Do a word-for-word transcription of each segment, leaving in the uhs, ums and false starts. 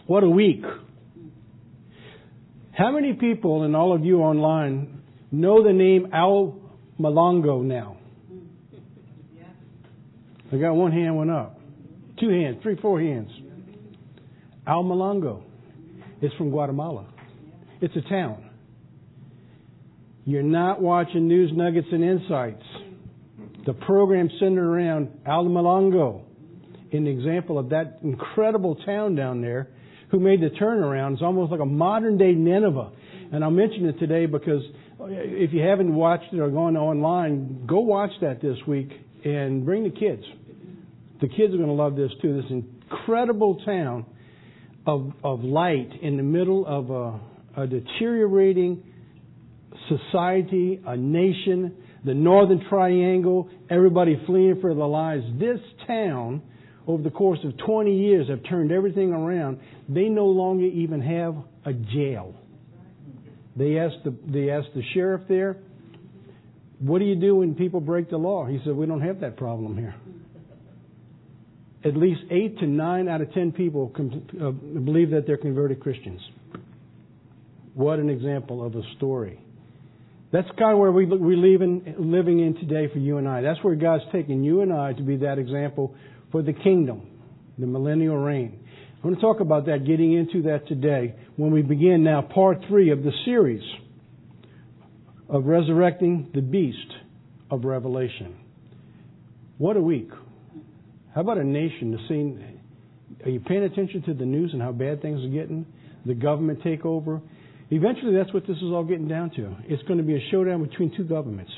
What a week. How many people, and all of you online, know the name Al Malongo now? I got one hand went up. Two hands, three, four hands. Al Malongo. It's from Guatemala. It's a town. You're not watching News Nuggets and Insights. The program centered around Al Malongo, an example of that incredible town down there who made the turnaround. It's almost like a modern-day Nineveh. And I'll mention it today because if you haven't watched it or gone online, go watch that this week and bring the kids. The kids are going to love this too. This incredible town of, of light in the middle of a, a deteriorating society, a nation, the Northern Triangle, everybody fleeing for their lives. This town, over the course of twenty years, have turned everything around. They no longer even have a jail. They asked the, they asked the sheriff there, what do you do when people break the law? He said, we don't have that problem here. At least eight to nine out of ten people com- uh, believe that they're converted Christians. What an example of a story. That's kind of where we, we're living, living in today for you and I. That's where God's taking you and I to be that example for the kingdom, the millennial reign. I'm going to talk about that, getting into that today when we begin now part three of the series of Resurrecting the Beast of Revelation. What a week. How about a nation? The scene, are you paying attention to the news and how bad things are getting? The government takeover? Eventually, that's what this is all getting down to. It's going to be a showdown between two governments.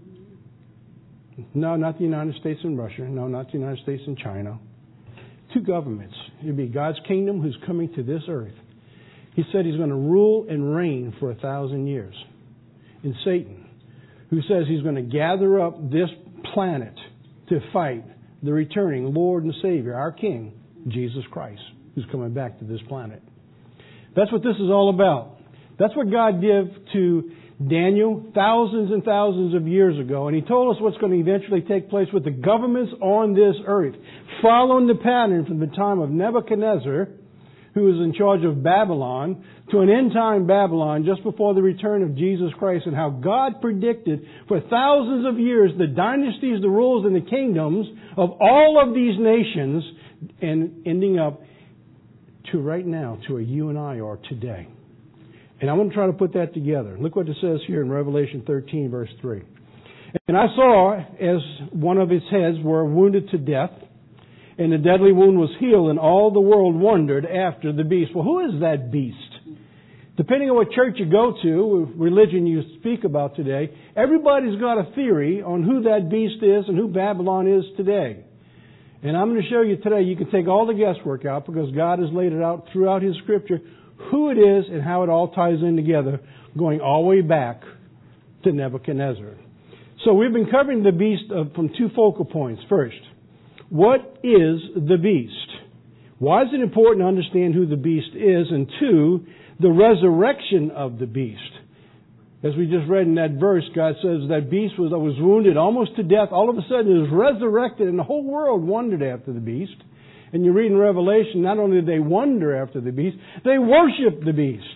No, not the United States and Russia. No, not the United States and China. Two governments. It'll be God's kingdom who's coming to this earth. He said He's going to rule and reign for a thousand years. And Satan, who says he's going to gather up this planet to fight the returning Lord and Savior, our King, Jesus Christ, who's coming back to this planet. That's what this is all about. That's what God did to Daniel thousands and thousands of years ago. And He told us what's going to eventually take place with the governments on this earth, following the pattern from the time of Nebuchadnezzar, who was in charge of Babylon, to an end-time Babylon just before the return of Jesus Christ, and how God predicted for thousands of years the dynasties, the rules, and the kingdoms of all of these nations, and ending up to right now, to where you and I are today. And I want to try to put that together. Look what it says here in Revelation thirteen, verse three. And I saw as one of its heads were wounded to death, and the deadly wound was healed, and all the world wondered after the beast. Well, who is that beast? Depending on what church you go to, religion you speak about today, everybody's got a theory on who that beast is and who Babylon is today. And I'm going to show you today, you can take all the guesswork out because God has laid it out throughout His Scripture, who it is and how it all ties in together, going all the way back to Nebuchadnezzar. So we've been covering the beast from two focal points. First, what is the beast? Why is it important to understand who the beast is? And two, the resurrection of the beast. As we just read in that verse, God says that beast was, was wounded almost to death. All of a sudden it was resurrected, and the whole world wondered after the beast. And you read in Revelation, not only did they wonder after the beast, they worshiped the beast.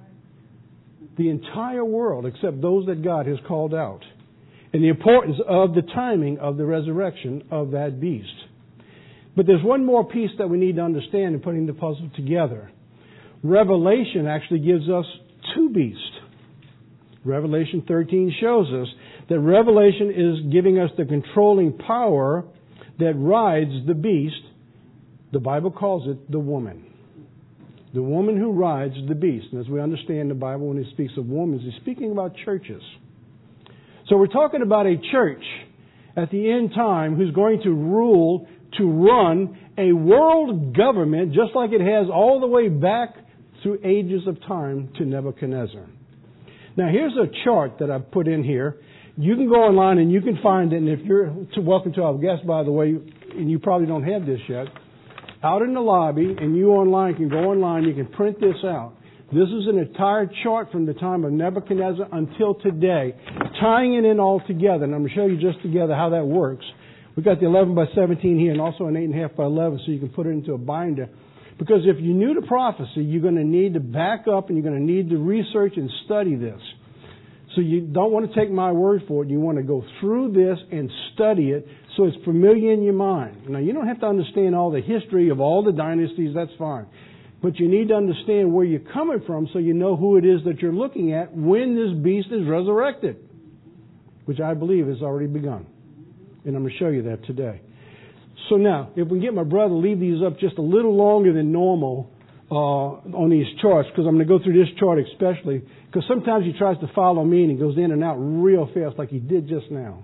The entire world, except those that God has called out. And the importance of the timing of the resurrection of that beast. But there's one more piece that we need to understand in putting the puzzle together. Revelation actually gives us two beasts. Revelation thirteen shows us that Revelation is giving us the controlling power that rides the beast. The Bible calls it the woman. The woman who rides the beast. And as we understand the Bible, when it speaks of women, it's speaking about churches. So we're talking about a church at the end time who's going to rule, to run a world government just like it has all the way back through ages of time to Nebuchadnezzar. Now here's a chart that I've put in here. You can go online and you can find it. And if you're welcome to our guest, by the way, and you probably don't have this yet, out in the lobby, and you online can go online, you can print this out. This is an entire chart from the time of Nebuchadnezzar until today, tying it in all together. And I'm going to show you just together how that works. We've got the eleven by seventeen here and also an eight point five by eleven, so you can put it into a binder. Because if you knew the prophecy, you're going to need to back up and you're going to need to research and study this. So you don't want to take my word for it. You want to go through this and study it so it's familiar in your mind. Now, you don't have to understand all the history of all the dynasties. That's fine. But you need to understand where you're coming from so you know who it is that you're looking at when this beast is resurrected, which I believe has already begun. And I'm going to show you that today. So now, if we can get my brother to leave these up just a little longer than normal uh, on these charts, because I'm going to go through this chart especially, because sometimes he tries to follow me and he goes in and out real fast like he did just now.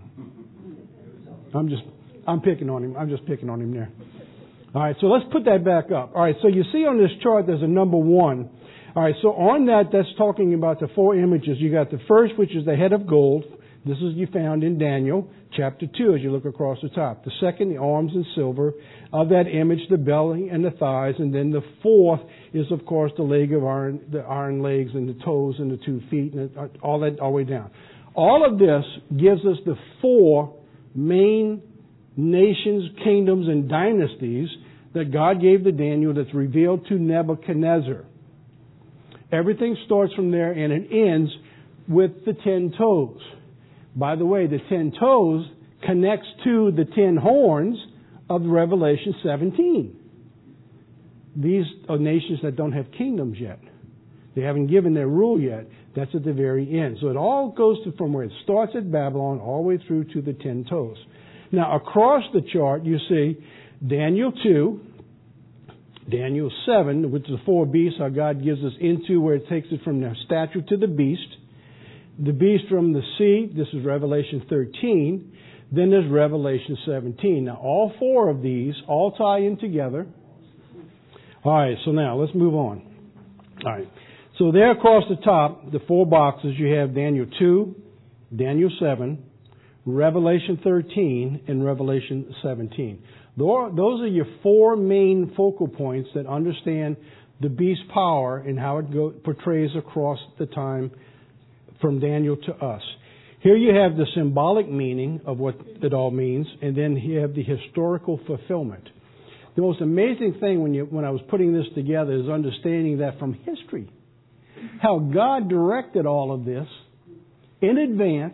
I'm just, I'm picking on him. I'm just picking on him there. All right, so let's put that back up. All right, so you see on this chart there's a number one. All right, so on that, that's talking about the four images. You got the first, which is the head of gold. This is you found in Daniel chapter two as you look across the top. The second, the arms in silver. Of that image, the belly and the thighs. And then the fourth is, of course, the leg of iron, the iron legs and the toes and the two feet and all that all the way down. All of this gives us the four main nations, kingdoms, and dynasties that God gave to Daniel that's revealed to Nebuchadnezzar. Everything starts from there and it ends with the ten toes. By the way, the ten toes connects to the ten horns of Revelation seventeen. These are nations that don't have kingdoms yet. They haven't given their rule yet. That's at the very end. So it all goes to, from where it starts at Babylon all the way through to the ten toes. Now, across the chart, you see Daniel two, Daniel seven, which is the four beasts, how God gives us into where it takes it from the statue to the beast. The beast from the sea, this is Revelation thirteen. Then there's Revelation seventeen. Now, all four of these all tie in together. All right, so now let's move on. All right. So there across the top, the four boxes, you have Daniel two, Daniel seven, Revelation thirteen, and Revelation seventeen. Those are your four main focal points that understand the beast's power and how it go, portrays across the time from Daniel to us. Here you have the symbolic meaning of what it all means, and then you have the historical fulfillment. The most amazing thing when you when I was putting this together is understanding that from history, how God directed all of this in advance,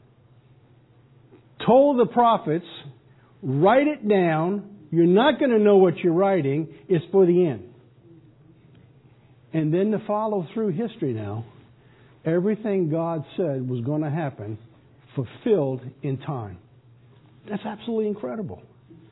told the prophets, write it down. You're not going to know what you're writing. It's for the end. And then to follow through history now, everything God said was going to happen, fulfilled in time. That's absolutely incredible.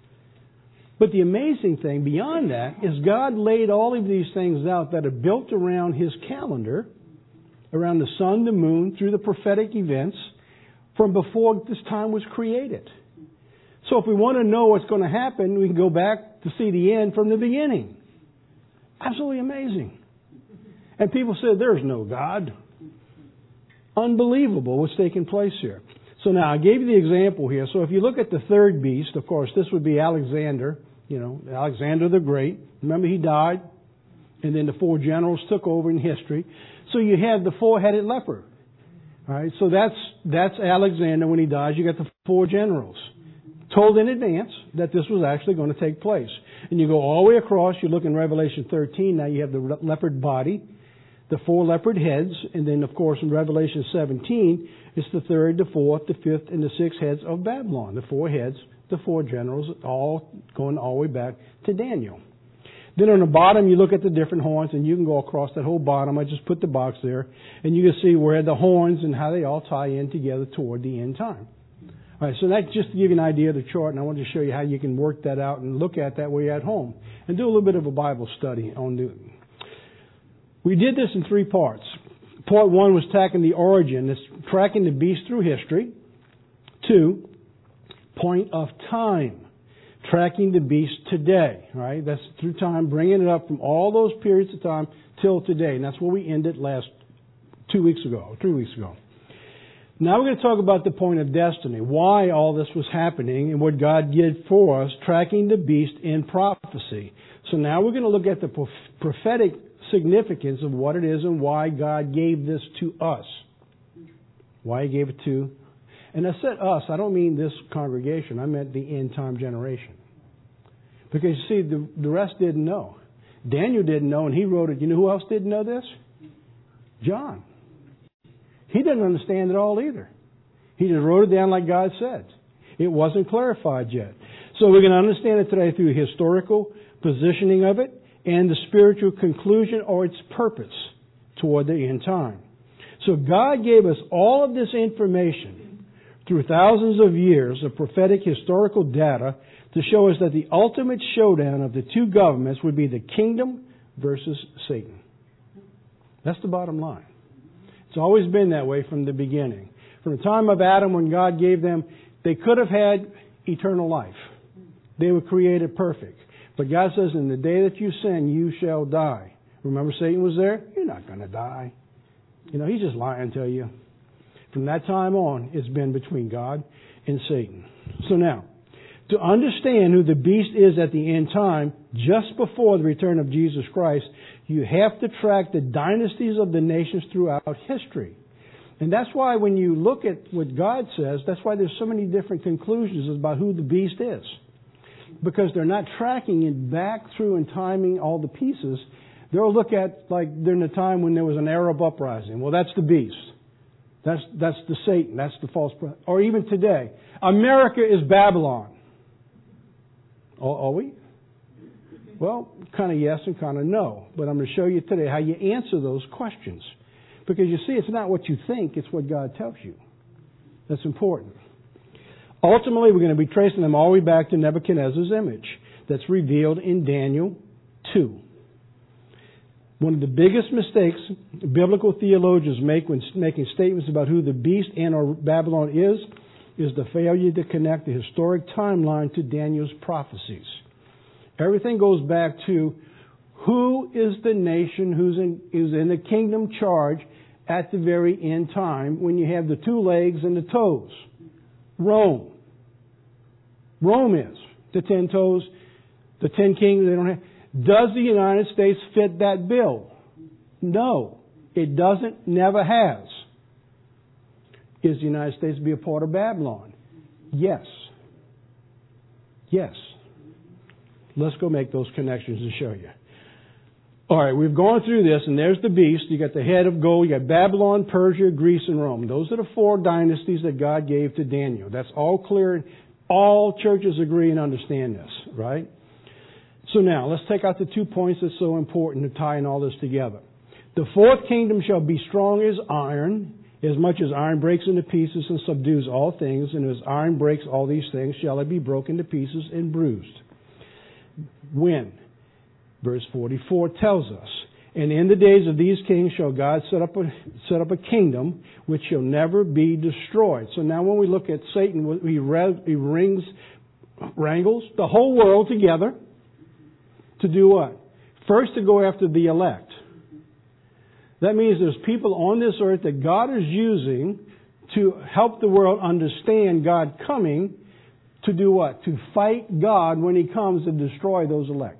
But the amazing thing beyond that is God laid all of these things out that are built around His calendar, around the sun, the moon, through the prophetic events from before this time was created. So if we want to know what's going to happen, we can go back to see the end from the beginning. Absolutely amazing. And people said, there's no God. Unbelievable what's taking place here. So now I gave you the example here. So if you look at the third beast, of course, this would be Alexander, you know, Alexander the Great. Remember, he died, and then the four generals took over in history. So you have the four-headed leopard. All right, so that's that's Alexander when he dies. You got the four generals. Told in advance that this was actually going to take place. And you go all the way across, you look in Revelation thirteen, now you have the leopard body, the four leopard heads, and then, of course, in Revelation seventeen, it's the third, the fourth, the fifth, and the sixth heads of Babylon. The four heads, the four generals, all going all the way back to Daniel. Then on the bottom, you look at the different horns, and you can go across that whole bottom. I just put the box there, and you can see where the horns and how they all tie in together toward the end time. All right, so that's just to give you an idea of the chart, and I wanted to show you how you can work that out and look at that while you're at home and do a little bit of a Bible study on the. We did this in three parts. Part one was tracking the origin, that's tracking the beast through history. Two, point of time, tracking the beast today. Right, that's through time, bringing it up from all those periods of time till today, and that's where we ended last two weeks ago, or three weeks ago. Now we're going to talk about the point of destiny, why all this was happening and what God did for us, tracking the beast in prophecy. So now we're going to look at the prophetic significance of what it is and why God gave this to us. Why He gave it to, and I said us, I don't mean this congregation, I meant the end time generation. Because you see, the, the rest didn't know. Daniel didn't know, and he wrote it. You know who else didn't know this? John. He didn't understand it all either. He just wrote it down like God said. It wasn't clarified yet. So we're going to understand it today through historical positioning of it and the spiritual conclusion or its purpose toward the end time. So God gave us all of this information through thousands of years of prophetic historical data to show us that the ultimate showdown of the two governments would be the kingdom versus Satan. That's the bottom line. It's always been that way from the beginning. From the time of Adam when God gave them, they could have had eternal life. They were created perfect. But God says, in the day that you sin, you shall die. Remember Satan was there? You're not going to die. You know, he's just lying to you. From that time on, it's been between God and Satan. So now, to understand who the beast is at the end time, just before the return of Jesus Christ, you have to track the dynasties of the nations throughout history. And that's why when you look at what God says, that's why there's so many different conclusions about who the beast is. Because they're not tracking it back through and timing all the pieces. They'll look at, like, during the time when there was an Arab uprising. Well, that's the beast. That's that's the Satan. That's the false prophet. Or even today, America is Babylon. Are, are we? Well, kind of yes and kind of no. But I'm going to show you today how you answer those questions. Because you see, it's not what you think, it's what God tells you. That's important. Ultimately, we're going to be tracing them all the way back to Nebuchadnezzar's image that's revealed in Daniel two. One of the biggest mistakes biblical theologians make when making statements about who the beast and or Babylon is, is the failure to connect the historic timeline to Daniel's prophecies. Everything goes back to who is the nation who's in, who's in the kingdom charge at the very end time when you have the two legs and the toes. Rome. Rome is. The ten toes, the ten kings, they don't have. Does the United States fit that bill? No. It doesn't, never has. Is the United States to be a part of Babylon? Yes. Yes. Let's go make those connections to show you. All right, we've gone through this, and there's the beast. You got the head of gold. You got Babylon, Persia, Greece, and Rome. Those are the four dynasties that God gave to Daniel. That's all clear. All churches agree and understand this, right? So now, let's take out the two points that's so important to tie in all this together. The fourth kingdom shall be strong as iron, as much as iron breaks into pieces and subdues all things, and as iron breaks all these things, shall it be broken to pieces and bruised. When? Verse forty-four tells us, and in the days of these kings shall God set up a, set up a kingdom which shall never be destroyed. So now when we look at Satan, he, he rings, wrangles the whole world together to do what? First, to go after the elect. That means there's people on this earth that God is using to help the world understand God coming to do what? To fight God when He comes to destroy those elect.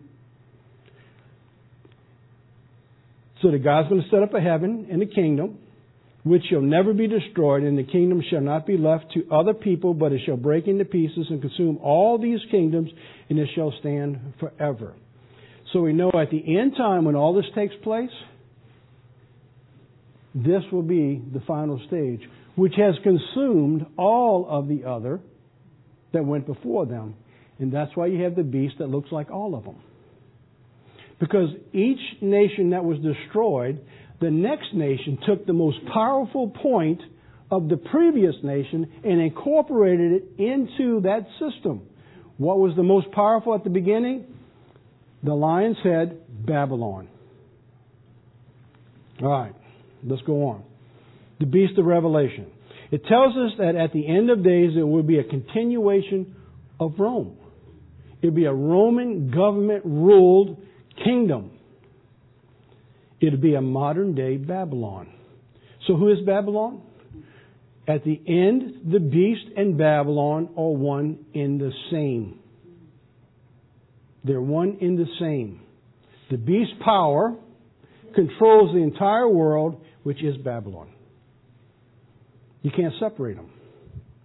So that God's going to set up a heaven and a kingdom which shall never be destroyed, and the kingdom shall not be left to other people, but it shall break into pieces and consume all these kingdoms, and it shall stand forever. So we know at the end time when all this takes place, this will be the final stage, which has consumed all of the other that went before them. And that's why you have the beast that looks like all of them. Because each nation that was destroyed, the next nation took the most powerful point of the previous nation and incorporated it into that system. What was the most powerful at the beginning? The lion's head, Babylon. All right, let's go on. The beast of Revelation. It tells us that at the end of days there will be a continuation of Rome. It will be a Roman government-ruled kingdom. It will be a modern-day Babylon. So who is Babylon? At the end, the beast and Babylon are one in the same. They're one in the same. The beast's power controls the entire world, which is Babylon. You can't separate them.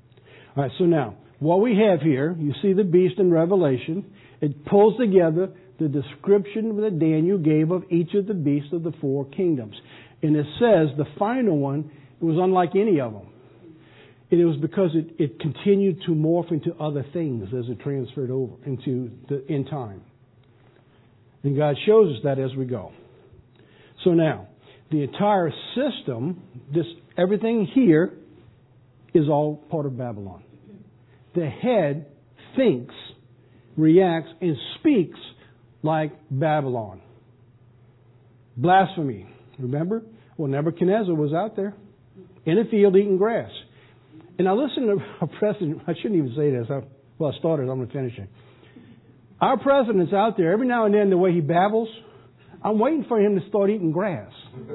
All right, so now, what we have here, you see the beast in Revelation. It pulls together the description that Daniel gave of each of the beasts of the four kingdoms. And it says the final one was unlike any of them. And it was because it, it continued to morph into other things as it transferred over into the in time. And God shows us that as we go. So now, the entire system, this everything here, is all part of Babylon. The head thinks, reacts, and speaks like Babylon. Blasphemy. Remember? Well, Nebuchadnezzar was out there in a field eating grass. And I listened to our president. I shouldn't even say this. I, well, I started. I'm going to finish it. Our president's out there. Every now and then, the way he babbles, I'm waiting for him to start eating grass.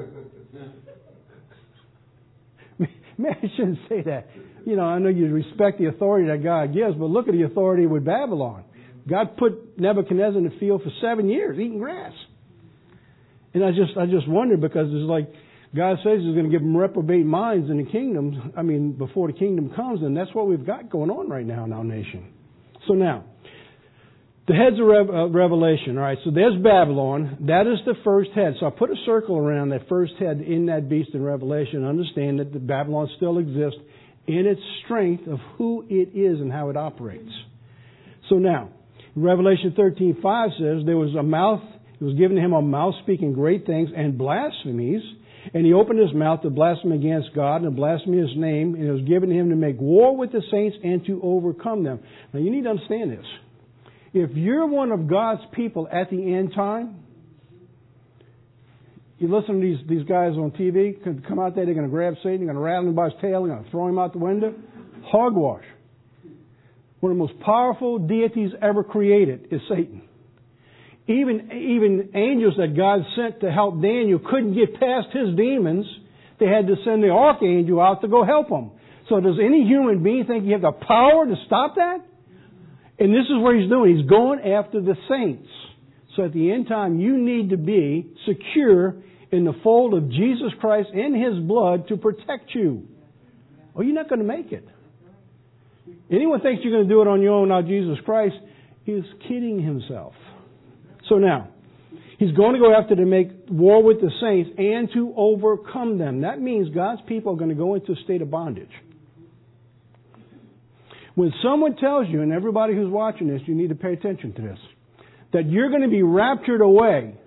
Man, I shouldn't say that. You know, I know you respect the authority that God gives, but look at the authority with Babylon. God put Nebuchadnezzar in the field for seven years eating grass. And I just, I just wonder, because it's like God says He's going to give them reprobate minds in the kingdom. I mean, before the kingdom comes, and that's what we've got going on right now in our nation. So now, the heads of Re- uh, Revelation. All right, so there's Babylon. That is the first head. So I put a circle around that first head in that beast in Revelation. Understand that the Babylon still exists in its strength of who it is and how it operates. So now, Revelation thirteen five says there was a mouth. It was given to him a mouth speaking great things and blasphemies. And he opened his mouth to blaspheme against God and to blaspheme His name. And it was given to him to make war with the saints and to overcome them. Now you need to understand this. If you're one of God's people at the end time, you listen to these, these guys on T V, come out there, they're going to grab Satan, they're going to rattle him by his tail, they're going to throw him out the window. Hogwash. One of the most powerful deities ever created is Satan. Even, even angels that God sent to help Daniel couldn't get past his demons. They had to send the archangel out to go help him. So does any human being think you have the power to stop that? And this is what he's doing. He's going after the saints. So at the end time, you need to be secure in the fold of Jesus Christ and His blood to protect you. Or you're not going to make it. Anyone thinks you're going to do it on your own, now Jesus Christ, is kidding himself. So now, He's going to go after to make war with the saints and to overcome them. That means God's people are going to go into a state of bondage. When someone tells you, and everybody who's watching this, you need to pay attention to this, that you're going to be raptured away,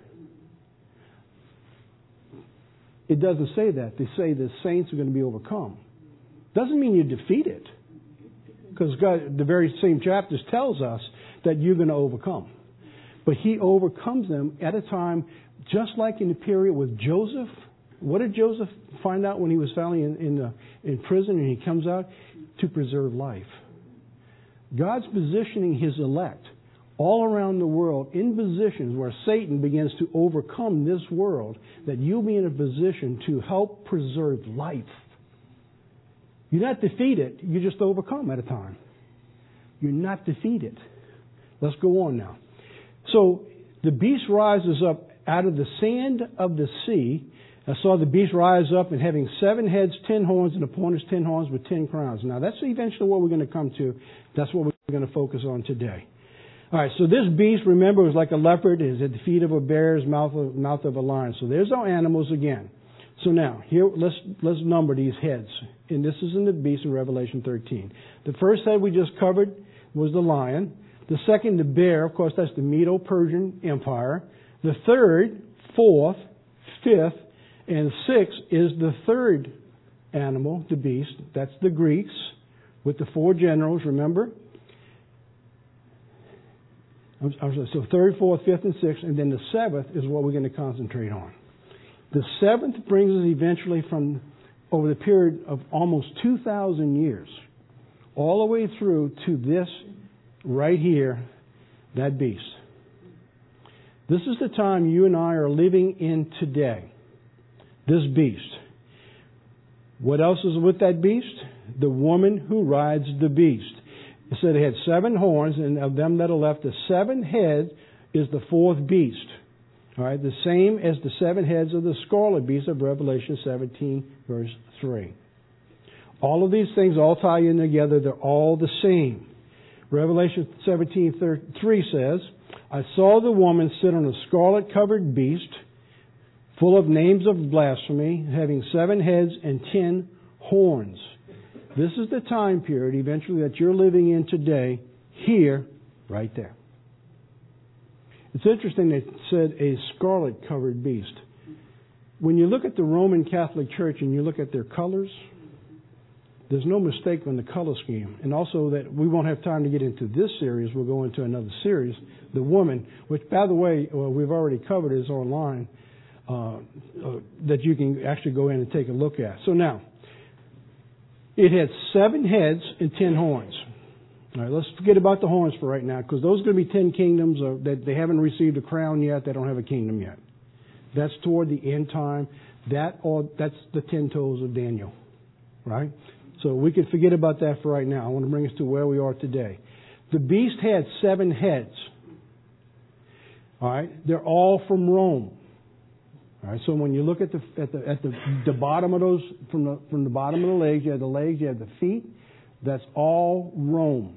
it doesn't say that. They say the saints are going to be overcome. Doesn't mean you're defeated. Because God, the very same chapters tells us that you're going to overcome. But He overcomes them at a time, just like in the period with Joseph. What did Joseph find out when he was finally in, in, the, in prison and he comes out? To preserve life. God's positioning His elect all around the world in positions where Satan begins to overcome this world, that you'll be in a position to help preserve life. You're not defeated, you just overcome at a time. You're not defeated. Let's go on now. So the beast rises up out of the sand of the sea. I saw the beast rise up and having seven heads, ten horns, and upon his ten horns with ten crowns. Now that's eventually what we're going to come to. That's what we're going to focus on today. All right, so this beast, remember, was like a leopard. It is at the feet of a bear, his mouth of, mouth of a lion. So there's our animals again. So now, here, let's let's number these heads. And this is in the beast in Revelation thirteen. The first head we just covered was the lion. The second, the bear. Of course, that's the Medo-Persian Empire. The third, fourth, fifth, and sixth is the third animal, the beast. That's the Greeks with the four generals, remember? So third, fourth, fifth, and sixth. And then the seventh is what we're going to concentrate on. The seventh brings us eventually from over the period of almost two thousand years, all the way through to this right here, that beast. This is the time you and I are living in today. This beast. What else is with that beast? The woman who rides the beast. It said it had seven horns, and of them that are left, the seven head is the fourth beast. All right, the same as the seven heads of the scarlet beast of Revelation seventeen, verse three. All of these things all tie in together. They're all the same. Revelation seventeen three says, I saw the woman sit on a scarlet-covered beast, full of names of blasphemy, having seven heads and ten horns. This is the time period, eventually, that you're living in today, here, right there. It's interesting they said a scarlet-covered beast. When you look at the Roman Catholic Church and you look at their colors, there's no mistake on the color scheme. And also that we won't have time to get into this series. We'll go into another series, The Woman, which, by the way, well, we've already covered, is online, uh, uh, that you can actually go in and take a look at. So now, it had seven heads and ten horns. All right, let's forget about the horns for right now, because those are going to be ten kingdoms uh, that they haven't received a crown yet. They don't have a kingdom yet. That's toward the end time. That all, that's the ten toes of Daniel, right? So we can forget about that for right now. I want to bring us to where we are today. The beast had seven heads. All right, they're all from Rome. All right, so when you look at the at the at the, the bottom of those from the from the bottom of the legs, you have the legs, you have the feet. That's all Rome.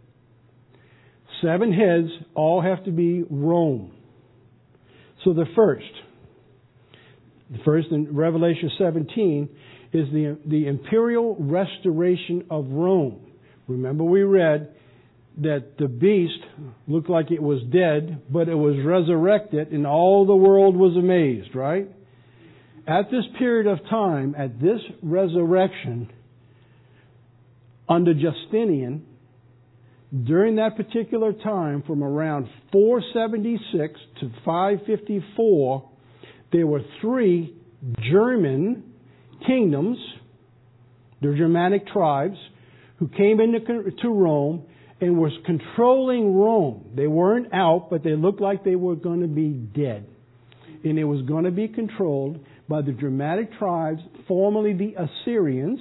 Seven heads all have to be Rome. So the first, the first in Revelation seventeen is the the imperial restoration of Rome. Remember, we read that the beast looked like it was dead, but it was resurrected, and all the world was amazed, right? At this period of time, at this resurrection, under Justinian, during that particular time, from around four seventy-six to five fifty-four, there were three German kingdoms, the Germanic tribes, who came into to Rome and was controlling Rome. They weren't out, but they looked like they were going to be dead. And it was going to be controlled by the Germanic tribes, formerly the Assyrians.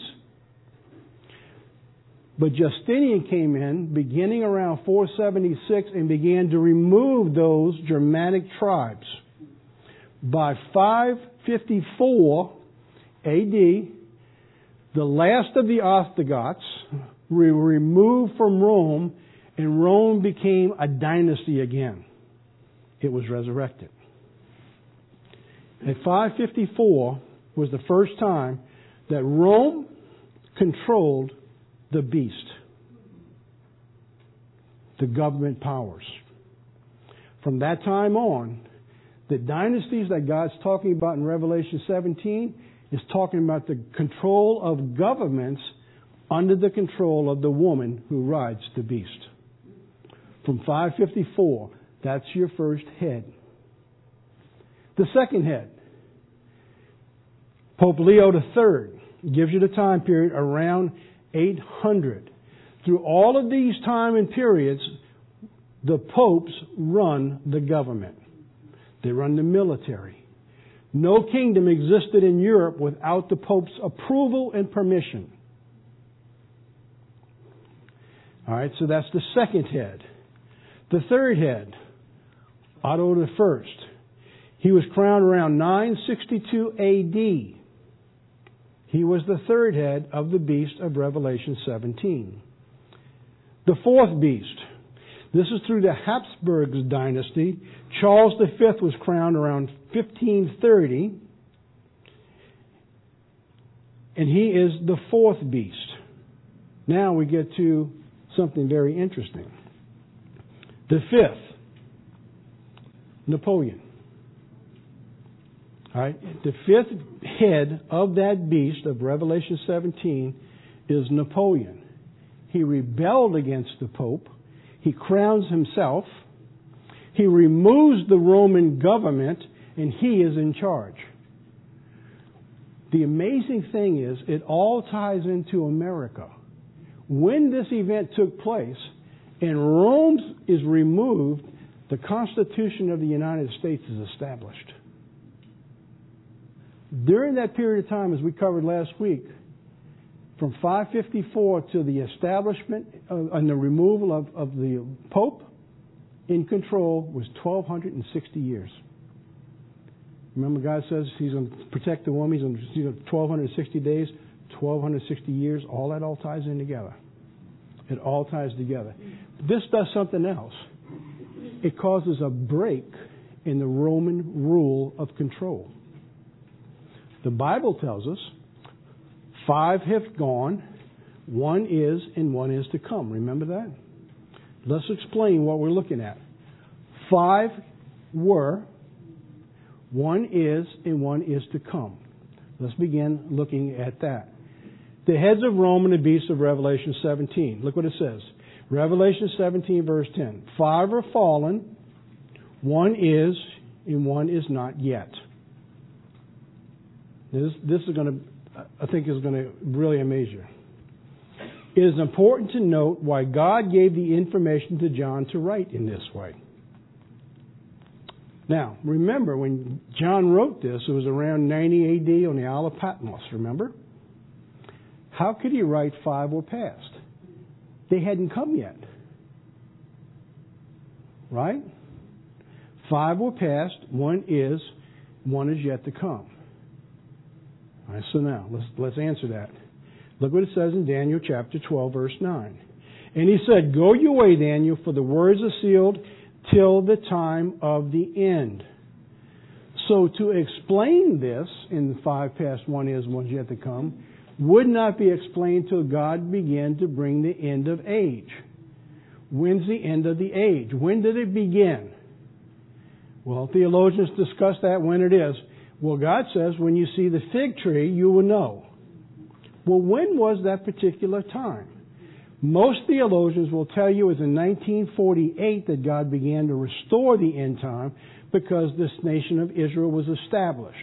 But Justinian came in beginning around four seventy-six and began to remove those Germanic tribes. By five fifty-four A D, the last of the Ostrogoths were removed from Rome, and Rome became a dynasty again. It was resurrected. At five fifty-four was the first time that Rome controlled the beast, the government powers. From that time on, the dynasties that God's talking about in Revelation seventeen is talking about the control of governments under the control of the woman who rides the beast. From five fifty-four, that's your first head. The second head, Pope Leo the Third, gives you the time period around eight hundred. Through all of these time and periods, the popes run the government. They run the military. No kingdom existed in Europe without the Pope's approval and permission. All right, so that's the second head. The third head, Otto the First. He was crowned around nine sixty-two A D. He was the third head of the beast of Revelation seventeen. The fourth beast. This is through the Habsburg dynasty. Charles the Fifth was crowned around fifteen thirty. And he is the fourth beast. Now we get to something very interesting. The fifth, Napoleon. All right, the fifth head of that beast of Revelation seventeen is Napoleon. He rebelled against the Pope. He crowns himself. He removes the Roman government, and he is in charge. The amazing thing is, it all ties into America. When this event took place and Rome is removed, the Constitution of the United States is established. During that period of time, as we covered last week, from five fifty-four to the establishment of, and the removal of, of the Pope in control was twelve sixty years. Remember, God says He's going to protect the woman. He's going to, you know, twelve sixty days, twelve sixty years. All that all ties in together. It all ties together. This does something else. it causes a break in the Roman rule of control. The Bible tells us five have gone, one is, and one is to come. Remember that? Let's explain what we're looking at. Five were, one is, and one is to come. Let's begin looking at that. The heads of Rome and the beasts of Revelation seventeen. Look what it says. Revelation seventeen, verse ten. Five are fallen, one is, and one is not yet. This, this is going to, I think, is going to really amaze you. It is important to note why God gave the information to John to write in this way. Now, remember, when John wrote this, it was around ninety A D on the Isle of Patmos, remember? How could he write five were past? They hadn't come yet. Right? Five were past, one is, one is yet to come. All right, so now, let's, let's answer that. Look what it says in Daniel chapter twelve, verse nine. And he said, Go your way, Daniel, for the words are sealed till the time of the end. So to explain this in the five past, one is, one's yet to come, would not be explained till God began to bring the end of age. When's the end of the age? When did it begin? Well, theologians discuss that when it is. Well, God says, when you see the fig tree, you will know. Well, when was that particular time? Most theologians will tell you it was in nineteen forty-eight that God began to restore the end time because this nation of Israel was established.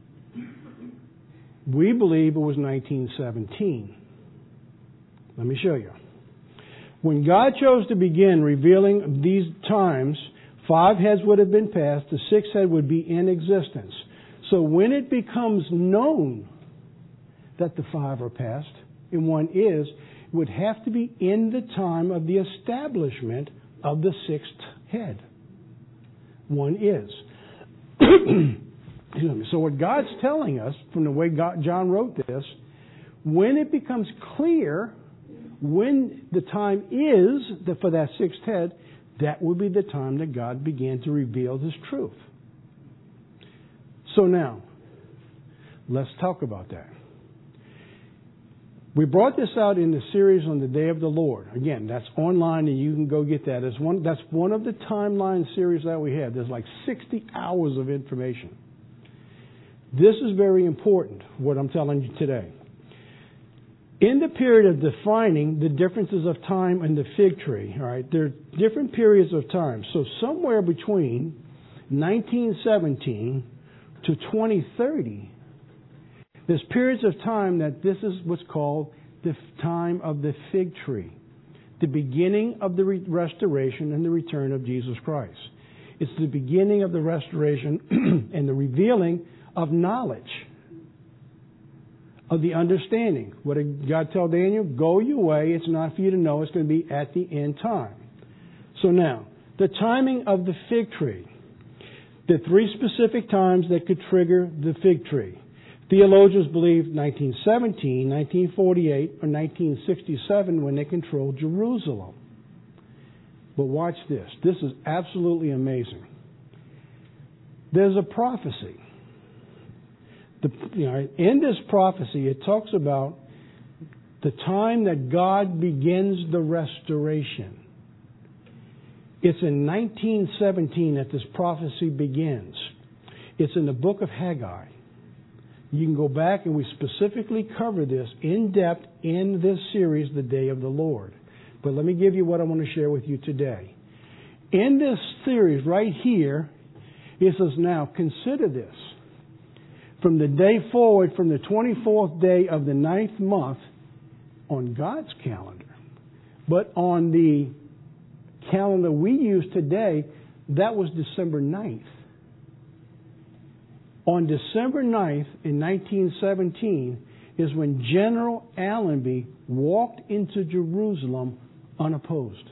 We believe it was nineteen seventeen. Let me show you. When God chose to begin revealing these times, five heads would have been passed, the sixth head would be in existence. So when it becomes known that the five are past and one is, it would have to be in the time of the establishment of the sixth head. One is. So what God's telling us, from the way God, John wrote this, when it becomes clear when the time is for that sixth head, that will be the time that God began to reveal His truth. So now, let's talk about that. We brought this out in the series on the Day of the Lord. Again, that's online and you can go get that. It's one, that's one of the timeline series that we have. There's like sixty hours of information. This is very important, what I'm telling you today. In the period of defining the differences of time in the fig tree, all right, there are different periods of time. So somewhere between nineteen seventeen to twenty thirty, there's periods of time that this is what's called the time of the fig tree, the beginning of the re- restoration and the return of Jesus Christ. It's the beginning of the restoration and the revealing of knowledge, of the understanding. What did God tell Daniel? Go your way. It's not for you to know. It's going to be at the end time. So now, the timing of the fig tree. The three specific times that could trigger the fig tree. Theologians believe nineteen seventeen, nineteen forty-eight, or nineteen sixty-seven when they controlled Jerusalem. But watch this. This is absolutely amazing. There's a prophecy. The, you know, in this prophecy, it talks about the time that God begins the restoration. It's in nineteen seventeen that this prophecy begins. It's in the book of Haggai. You can go back and we specifically cover this in depth in this series, The Day of the Lord. But let me give you what I want to share with you today. In this series right here, it says, now consider this. From the day forward, from the twenty-fourth day of the ninth month on God's calendar, but on the calendar we use today, that was December ninth. On December ninth in nineteen seventeen is when General Allenby walked into Jerusalem unopposed.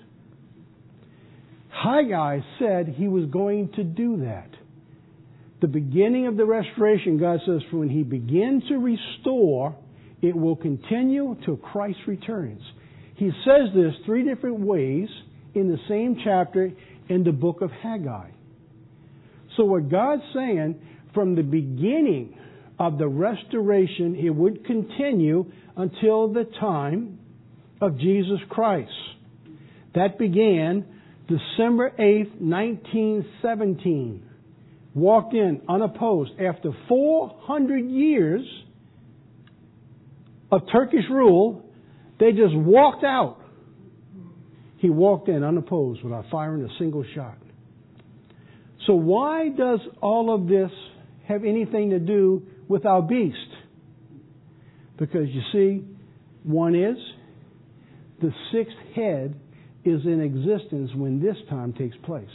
Haggai said he was going to do that. The beginning of the restoration, God says, for when He begins to restore, it will continue till Christ returns. He says this three different ways in the same chapter in the book of Haggai. So what God's saying, from the beginning of the restoration, it would continue until the time of Jesus Christ. That began December eighth, nineteen seventeen. Walked in unopposed after four hundred years of Turkish rule. They just walked out. He walked in unopposed without firing a single shot. So why does all of this have anything to do with our beast? Because you see, one is, the sixth head is in existence when this time takes place.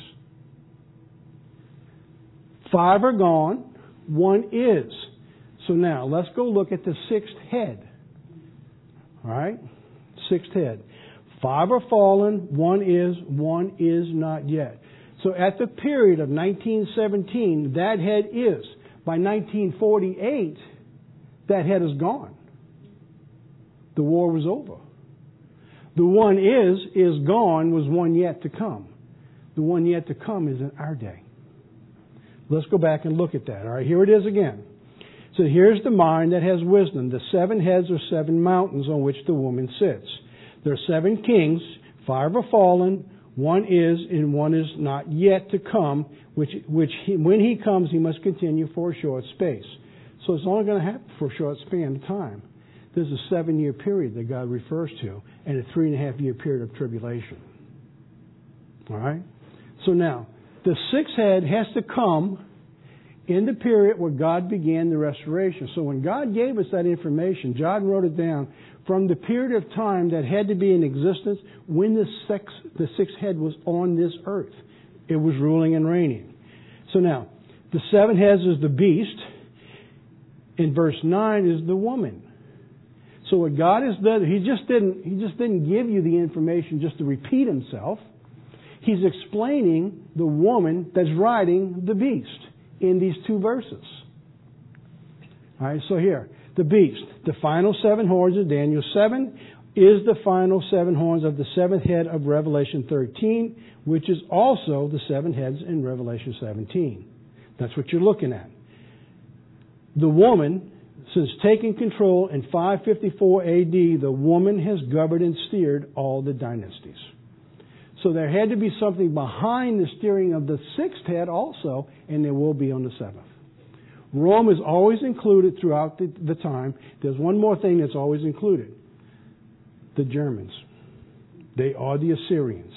Five are gone, one is. So now, let's go look at the sixth head. All right? Sixth head. Five are fallen, one is, one is not yet. So at the period of nineteen seventeen, that head is. By nineteen forty-eight, that head is gone. The war was over. The one is, is gone, was one yet to come. The one yet to come is in our day. Let's go back and look at that. All right, here it is again. So here's the mind that has wisdom. The seven heads are seven mountains on which the woman sits. There are seven kings, five are fallen, one is, and one is not yet to come, which, which he, when he comes, he must continue for a short space. So it's only going to happen for a short span of time. There's a seven-year period that God refers to, and a three-and-a-half-year period of tribulation. All right? So now, the sixth head has to come in the period where God began the restoration. So when God gave us that information, John wrote it down from the period of time that had to be in existence when the sixth, the sixth head was on this earth. It was ruling and reigning. So now, the seven heads is the beast. In verse nine is the woman. So what God has done, He just didn't, He just didn't give you the information just to repeat Himself. He's explaining the woman that's riding the beast in these two verses. All right, so here, the beast, the final seven horns of Daniel seven, is the final seven horns of the seventh head of Revelation thirteen, which is also the seven heads in Revelation seventeen. That's what you're looking at. The woman, since taking control in five fifty-four A D, the woman has governed and steered all the dynasties. So there had to be something behind the steering of the sixth head also, and there will be on the seventh. Rome is always included throughout the, the time. There's one more thing that's always included. The Germans. They are the Assyrians.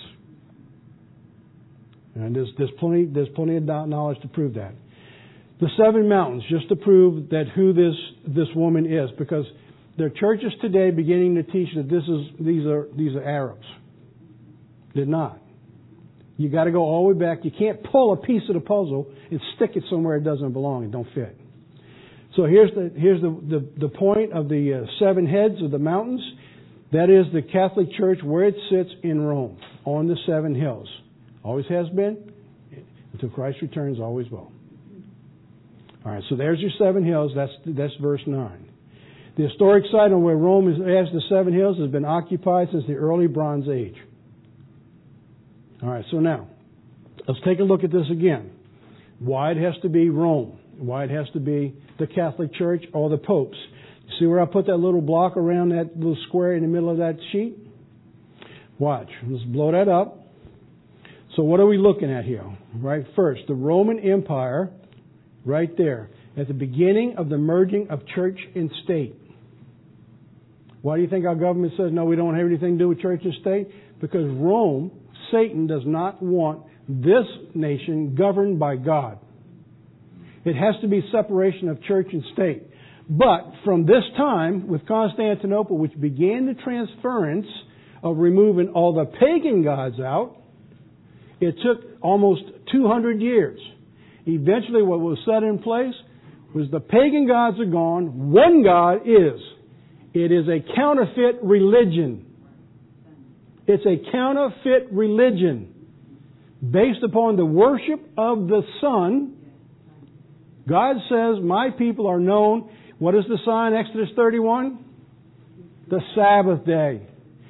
And there's, there's plenty, there's plenty of knowledge to prove that. The seven mountains, just to prove that who this, this woman is, because there are churches today beginning to teach that this is, these are, these are Arabs. They're not. You got to go all the way back. You can't pull a piece of the puzzle and stick it somewhere it doesn't belong. It don't fit. So here's the here's the the, the point of the uh, seven heads of the mountains. That is the Catholic Church where it sits in Rome on the seven hills. Always has been until Christ returns. Always will. All right. So there's your seven hills. That's that's verse nine. The historic site on where Rome is, has the seven hills has been occupied since the early Bronze Age. All right, so now, let's take a look at this again. Why it has to be Rome. Why it has to be the Catholic Church or the popes. You see where I put that little block around that little square in the middle of that sheet? Watch. Let's blow that up. So what are we looking at here? Right, first, the Roman Empire, right there, at the beginning of the merging of church and state. Why do you think our government says, no, we don't have anything to do with church and state? Because Rome... Satan does not want this nation governed by God. It has to be separation of church and state. But from this time, with Constantinople, which began the transference of removing all the pagan gods out, it took almost two hundred years. Eventually what was set in place was the pagan gods are gone. One God is. It is a counterfeit religion. It's a counterfeit religion based upon the worship of the Son. God says, my people are known. What is the sign, Exodus thirty-one? The Sabbath day.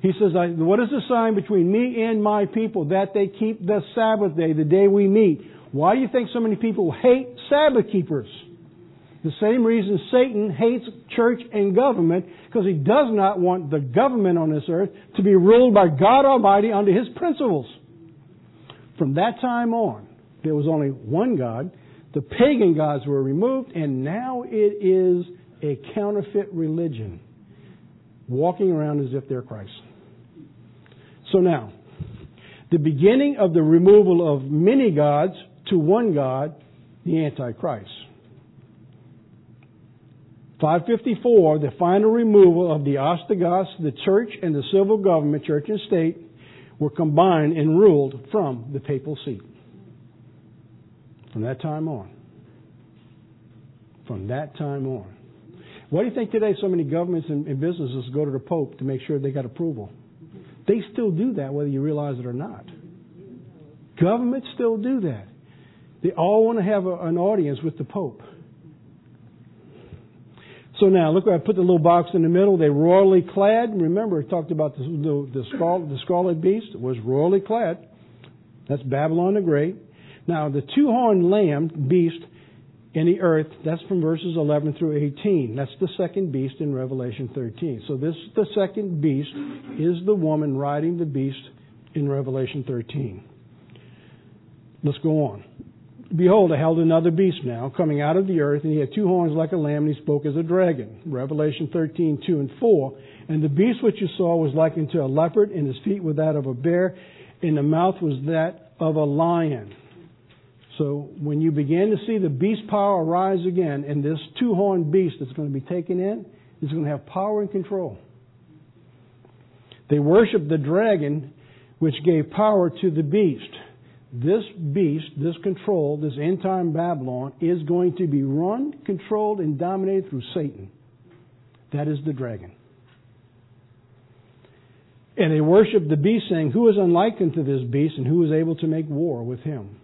He says, what is the sign between me and my people? That they keep the Sabbath day, the day we meet. Why do you think so many people hate Sabbath keepers? The same reason Satan hates church and government, because he does not want the government on this earth to be ruled by God Almighty under His principles. From that time on, there was only one God. The pagan gods were removed, and now it is a counterfeit religion, walking around as if they're Christ. So now, the beginning of the removal of many gods to one God, the Antichrist. five fifty-four, the final removal of the Ostrogoths, the church and the civil government, church and state, were combined and ruled from the papal seat. From that time on. From that time on. Why do you think today so many governments and businesses go to the Pope to make sure they got approval? They still do that whether you realize it or not. Governments still do that. They all want to have a, an audience with the Pope. So now, look where I put the little box in the middle. They're royally clad. Remember, I talked about the, the, the, scarlet, the scarlet beast. It was royally clad. That's Babylon the Great. Now, the two-horned lamb beast in the earth, that's from verses eleven through eighteen. That's the second beast in Revelation thirteen. So this, the second beast, is the woman riding the beast in Revelation thirteen. Let's go on. Behold, I held another beast now, coming out of the earth, and he had two horns like a lamb, and he spoke as a dragon. Revelation thirteen, two and four. And the beast which you saw was likened to a leopard, and his feet were that of a bear, and the mouth was that of a lion. So when you begin to see the beast power rise again, and this two-horned beast that's going to be taken in is going to have power and control. They worship the dragon, which gave power to the beast. This beast, this control, this end-time Babylon, is going to be run, controlled, and dominated through Satan. That is the dragon. And they worship the beast, saying, who is unlike unto this beast, and who is able to make war with him?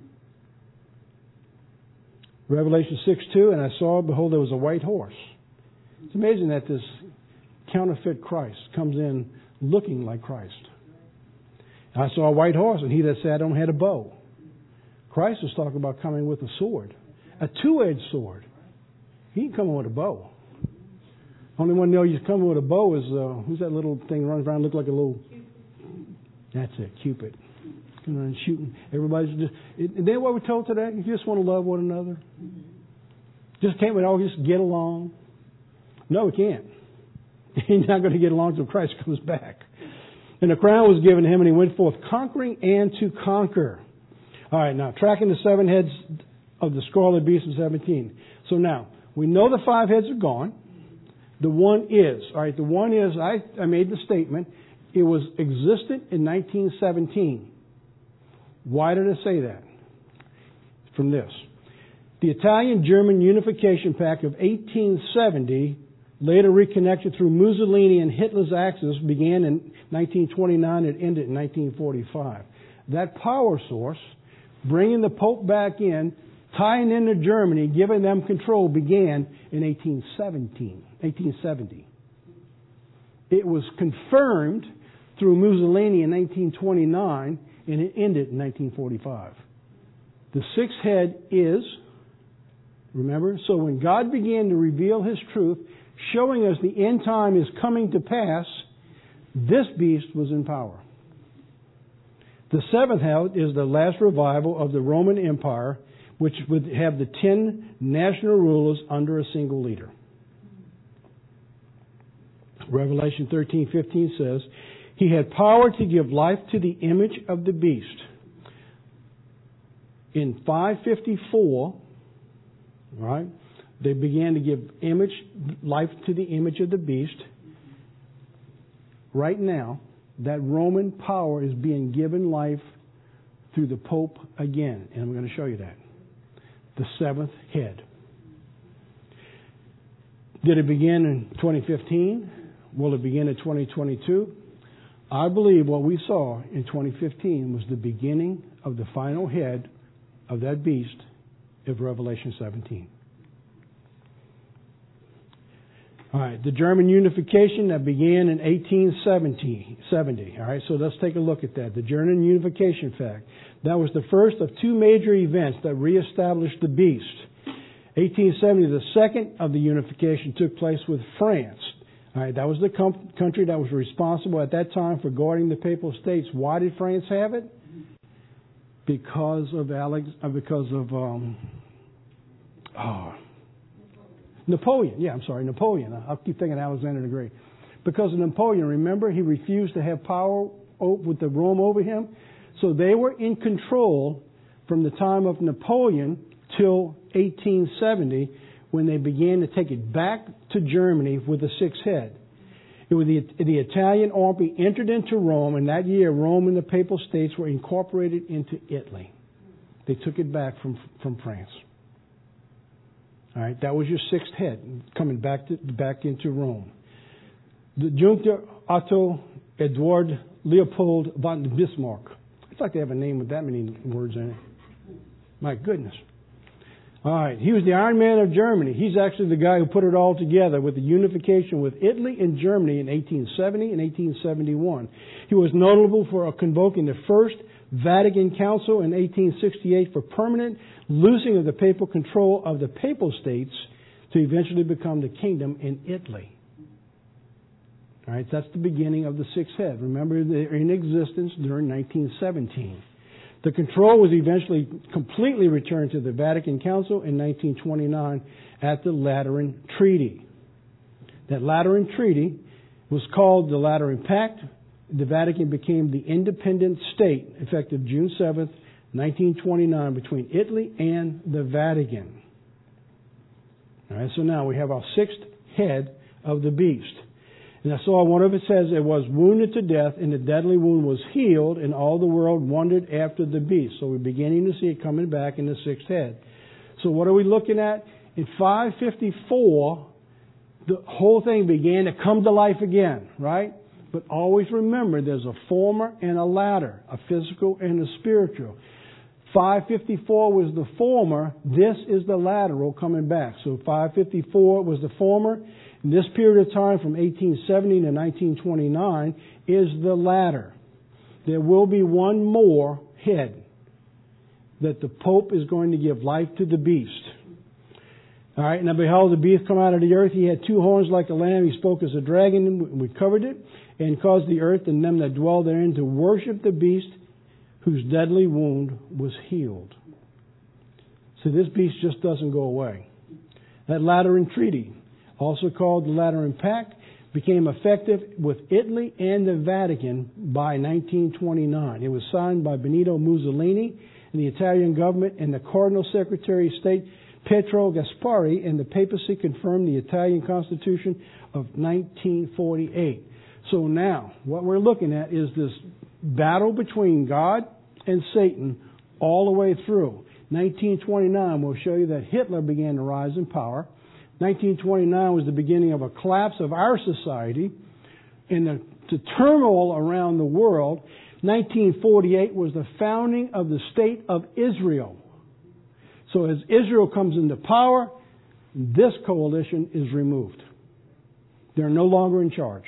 Revelation six two, and I saw, behold, there was a white horse. It's amazing that this counterfeit Christ comes in looking like Christ. I saw a white horse, and he that sat on had a bow. Christ was talking about coming with a sword, a two-edged sword. He didn't come with a bow. Only one know he's coming with a bow is, uh, who's that little thing runs around, look like a little... That's it, Cupid. Going around shooting. Everybody's just... Isn't that what we're told today? You just want to love one another. Just can't we all just get along? No, we can't. He's not going to get along until Christ comes back. And a crown was given to him, and he went forth conquering and to conquer. All right, now, tracking the seven heads of the scarlet beast in seventeen. So now, we know the five heads are gone. The one is. All right, the one is, I, I made the statement, it was existent in nineteen seventeen. Why did I say that? From this. The Italian-German Unification Pact of eighteen seventy, later reconnected through Mussolini and Hitler's Axis, began in nineteen twenty-nine and ended in nineteen forty-five. That power source, bringing the Pope back in, tying into Germany, giving them control, began in eighteen seventeen, eighteen seventy. It was confirmed through Mussolini in nineteen twenty-nine, and it ended in nineteen forty-five. The sixth head is, remember, so when God began to reveal His truth, showing us the end time is coming to pass, this beast was in power. The seventh head is the last revival of the Roman Empire, which would have the ten national rulers under a single leader. Revelation thirteen fifteen says, he had power to give life to the image of the beast. In five fifty-four, right, they began to give image, life to the image of the beast. Right now, that Roman power is being given life through the Pope again. And I'm going to show you that. The seventh head. Did it begin in twenty fifteen? Will it begin in twenty twenty-two? I believe what we saw in twenty fifteen was the beginning of the final head of that beast of Revelation seventeen. All right, the German unification that began in eighteen seventy. All right, so let's take a look at that. The German unification fact. That was the first of two major events that reestablished the beast. eighteen seventy, the second of the unification took place with France. All right, that was the com- country that was responsible at that time for guarding the Papal States. Why did France have it? Because of Alex, uh, because of um, oh, Napoleon. Yeah, I'm sorry, Napoleon. I'll keep thinking Alexander the Great. Because of Napoleon, remember, he refused to have power with the Rome over him. So they were in control from the time of Napoleon till eighteen seventy, when they began to take it back to Germany with the six head. It was the, the Italian army entered into Rome, and that year Rome and the Papal States were incorporated into Italy. They took it back from from France. All right, that was your sixth head coming back to, back into Rome. The Junker Otto Eduard Leopold von Bismarck. It's like they have a name with that many words in it. My goodness. All right, he was the Iron Man of Germany. He's actually the guy who put it all together with the unification with Italy and Germany in eighteen seventy and eighteen seventy-one. He was notable for convoking the first Vatican Council in eighteen sixty-eight for permanent loosing of the papal control of the Papal States to eventually become the kingdom in Italy. All right, that's the beginning of the sixth head. Remember, they're in existence during nineteen seventeen. The control was eventually completely returned to the Vatican Council in nineteen twenty-nine at the Lateran Treaty. That Lateran Treaty was called the Lateran Pact. The Vatican became the independent state effective June seventh, nineteen twenty-nine, between Italy and the Vatican. All right, so now we have our sixth head of the beast. And I saw one of it says it was wounded to death, and the deadly wound was healed, and all the world wondered after the beast. So we're beginning to see it coming back in the sixth head. So what are we looking at? In five fifty-four, the whole thing began to come to life again, right? But always remember, there's a former and a latter, a physical and a spiritual. five fifty-four was the former. This is the lateral coming back. So five fifty-four was the former. In this period of time from eighteen seventy to nineteen twenty-nine is the latter. There will be one more head that the Pope is going to give life to the beast. All right, now behold, the beast come out of the earth. He had two horns like a lamb. He spoke as a dragon. We covered it. And caused the earth and them that dwell therein to worship the beast whose deadly wound was healed. So this beast just doesn't go away. That Lateran Treaty, also called the Lateran Pact, became effective with Italy and the Vatican by nineteen twenty-nine. It was signed by Benito Mussolini and the Italian government, and the Cardinal Secretary of State Pietro Gasparri, and the papacy confirmed the Italian Constitution of nineteen forty-eight. So now, what we're looking at is this battle between God and Satan all the way through. nineteen twenty-nine will show you that Hitler began to rise in power. nineteen twenty-nine was the beginning of a collapse of our society and the, the turmoil around the world. nineteen forty-eight was the founding of the State of Israel. So as Israel comes into power, this coalition is removed. They're no longer in charge.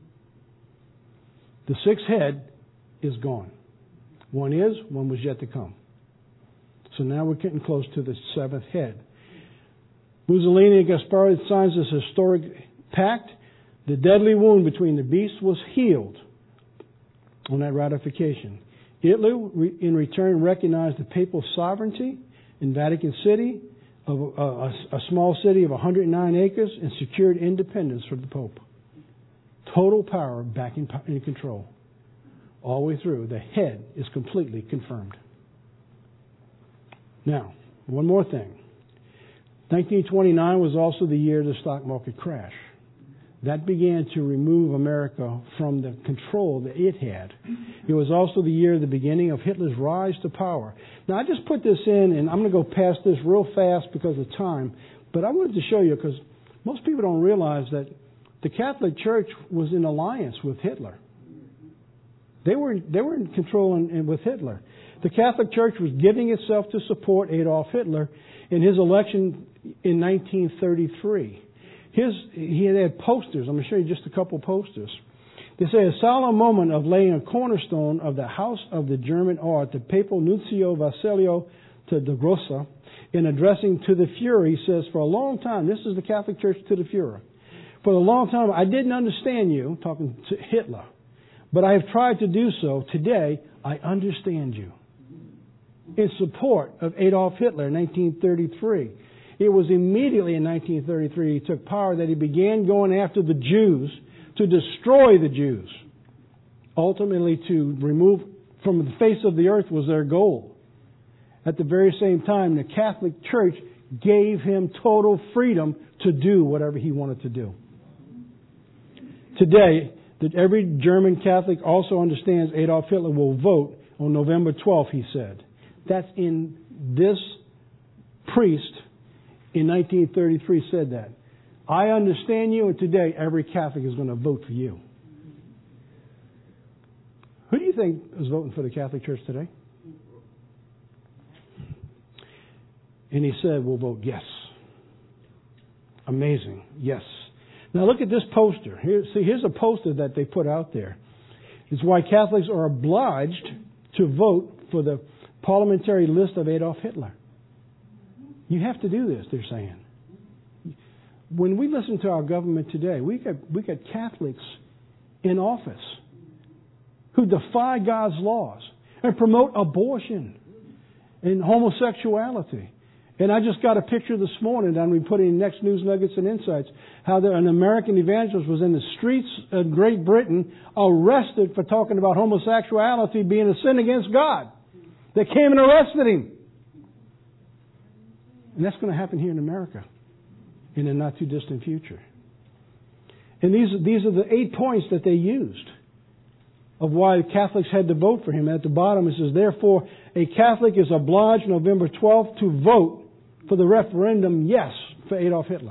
The sixth head is gone. One is, one was yet to come. So now we're getting close to the seventh head. Mussolini and Gasparri signs this historic pact. The deadly wound between the beasts was healed on that ratification. Italy, in return, recognized the papal sovereignty in Vatican City, of a, a, a small city of one hundred nine acres, and secured independence for the Pope. Total power back in, in control. All the way through. The head is completely confirmed. Now, one more thing. nineteen twenty-nine was also the year of the stock market crash. That began to remove America from the control that it had. It was also the year of the beginning of Hitler's rise to power. Now, I just put this in, and I'm going to go past this real fast because of time, but I wanted to show you because most people don't realize that the Catholic Church was in alliance with Hitler. They were, they were in control in, in, with Hitler. The Catholic Church was giving itself to support Adolf Hitler in his election in nineteen thirty-three. His, he had posters. I'm going to show you just a couple posters. They say a solemn moment of laying a cornerstone of the house of the German art, the Papal Nuncio Vasilio to the Grossa, in addressing to the Fuhrer, he says, for a long time, this is the Catholic Church to the Fuhrer, for a long time I didn't understand you, talking to Hitler, but I have tried to do so. Today, I understand you. In support of Adolf Hitler in nineteen thirty-three. It was immediately in nineteen thirty-three he took power that he began going after the Jews to destroy the Jews. Ultimately, to remove from the face of the earth was their goal. At the very same time, the Catholic Church gave him total freedom to do whatever he wanted to do. Today, that every German Catholic also understands Adolf Hitler will vote on November twelfth, he said. That's in this priest in nineteen thirty-three said that. I understand you, and today every Catholic is going to vote for you. Who do you think is voting for the Catholic Church today? And he said, we'll vote yes. Amazing. Yes. Now look at this poster. Here, see, here's a poster that they put out there. It's why Catholics are obliged to vote for the parliamentary list of Adolf Hitler. You have to do this, they're saying. When we listen to our government today, we got, we got Catholics in office who defy God's laws and promote abortion and homosexuality. And I just got a picture this morning that we put in Next News Nuggets and Insights, how there, an American evangelist was in the streets of Great Britain arrested for talking about homosexuality being a sin against God. They came and arrested him. And that's going to happen here in America in a not too distant future. And these, these are the eight points that they used of why Catholics had to vote for him. At the bottom it says, therefore, a Catholic is obliged November twelfth to vote for the referendum yes for Adolf Hitler.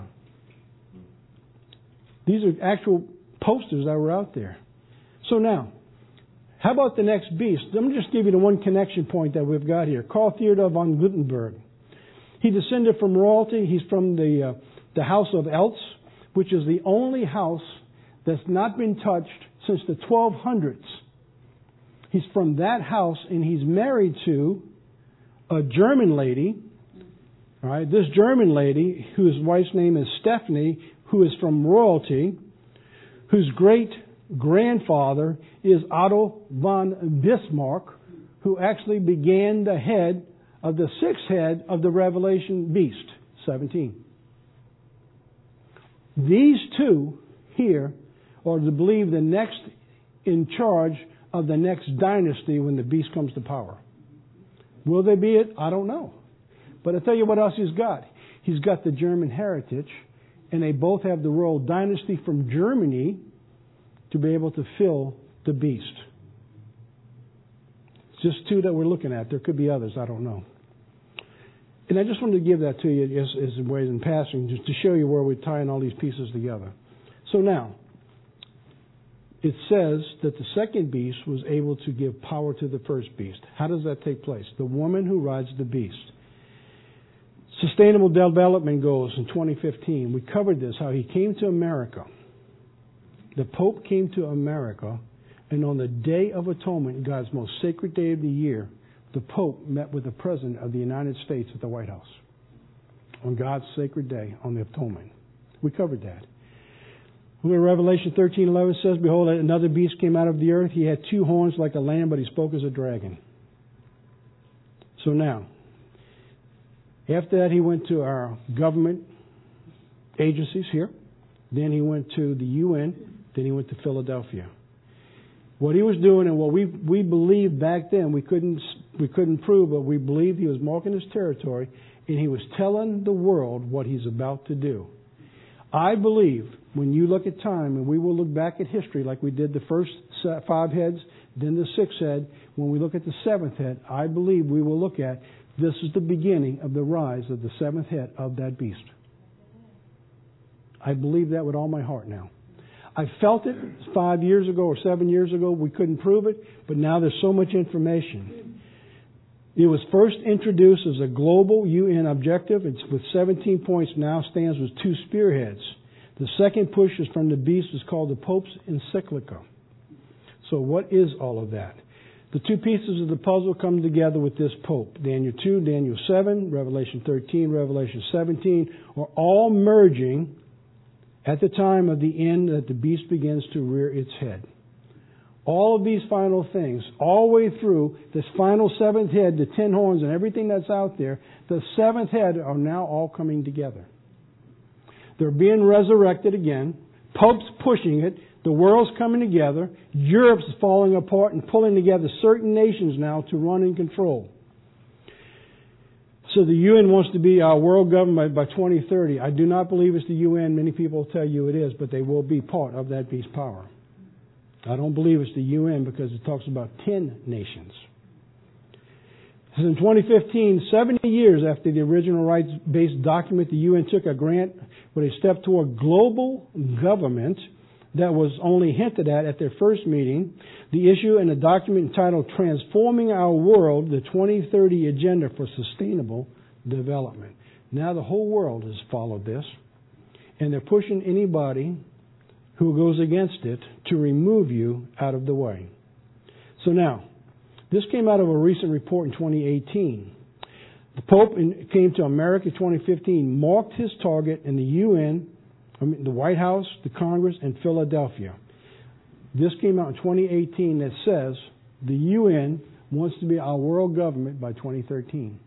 These are actual posters that were out there. So now, how about the next beast? Let me just give you the one connection point that we've got here. Karl Theodor von Gutenberg. He descended from royalty. He's from the uh, the house of Eltz, which is the only house that's not been touched since the twelve hundreds. He's from that house, and he's married to a German lady. All right, this German lady, whose wife's name is Stephanie, who is from royalty, whose great grandfather is Otto von Bismarck, who actually began the head of the sixth head of the Revelation beast, seventeen. These two here are to believe the next in charge of the next dynasty when the beast comes to power. Will they be it? I don't know. But I'll tell you what else he's got. He's got the German heritage, and they both have the royal dynasty from Germany to be able to fill the beast. It's just two that we're looking at. There could be others. I don't know. And I just wanted to give that to you as, as a way in passing, just to show you where we're tying all these pieces together. So now, it says that the second beast was able to give power to the first beast. How does that take place? The woman who rides the beast. Sustainable Development Goals in twenty fifteen. We covered this, how he came to America. The Pope came to America, and on the Day of Atonement, God's most sacred day of the year, the Pope met with the President of the United States at the White House. On God's sacred day, on the Atonement. We covered that. Where Revelation thirteen eleven says, behold, another beast came out of the earth. He had two horns like a lamb, but he spoke as a dragon. So now, after that, he went to our government agencies here. Then he went to the U N. Then he went to Philadelphia. What he was doing, and what we we believed back then, we couldn't we couldn't prove, but we believed he was marking his territory, and he was telling the world what he's about to do. I believe when you look at time, and we will look back at history like we did the first five heads, then the sixth head. When we look at the seventh head, I believe we will look at this is the beginning of the rise of the seventh head of that beast. I believe that with all my heart now. I felt it five years ago or seven years ago. We couldn't prove it, but now there's so much information. It was first introduced as a global U N objective. It's with seventeen points, now stands with two spearheads. The second push is from the beast. It's called the Pope's encyclica. So what is all of that? The two pieces of the puzzle come together with this Pope. Daniel two, Daniel seven, Revelation thirteen, Revelation seventeen are all merging at the time of the end that the beast begins to rear its head. All of these final things, all the way through this final seventh head, the ten horns and everything that's out there, the seventh head are now all coming together. They're being resurrected again. Pope's pushing it. The world's coming together. Europe's falling apart and pulling together certain nations now to run and control. So the U N wants to be our world government by twenty thirty. I do not believe it's the U N. Many people tell you it is, but they will be part of that beast power. I don't believe it's the U N because it talks about ten nations. In twenty fifteen, seventy years after the original rights-based document, the U N took a grant with a step toward global government that was only hinted at at their first meeting. The issue in a document entitled Transforming Our World, the twenty thirty Agenda for Sustainable Development. Now the whole world has followed this, and they're pushing anybody who goes against it to remove you out of the way. So now, this came out of a recent report in twenty eighteen. The Pope in, came to America in twenty fifteen, marked his target in the U N, I mean, the White House, the Congress, and Philadelphia. This came out in twenty eighteen that says the U N wants to be our world government by twenty thirteen.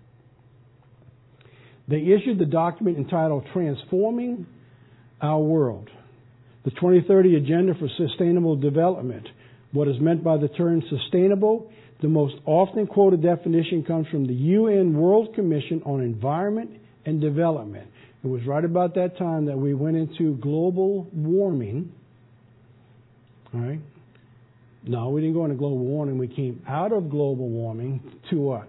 They issued the document entitled Transforming Our World, the twenty thirty Agenda for Sustainable Development. What is meant by the term sustainable? The most often quoted definition comes from the U N World Commission on Environment and Development. It was right about that time that we went into global warming. All right? No, we didn't go into global warming. We came out of global warming to what?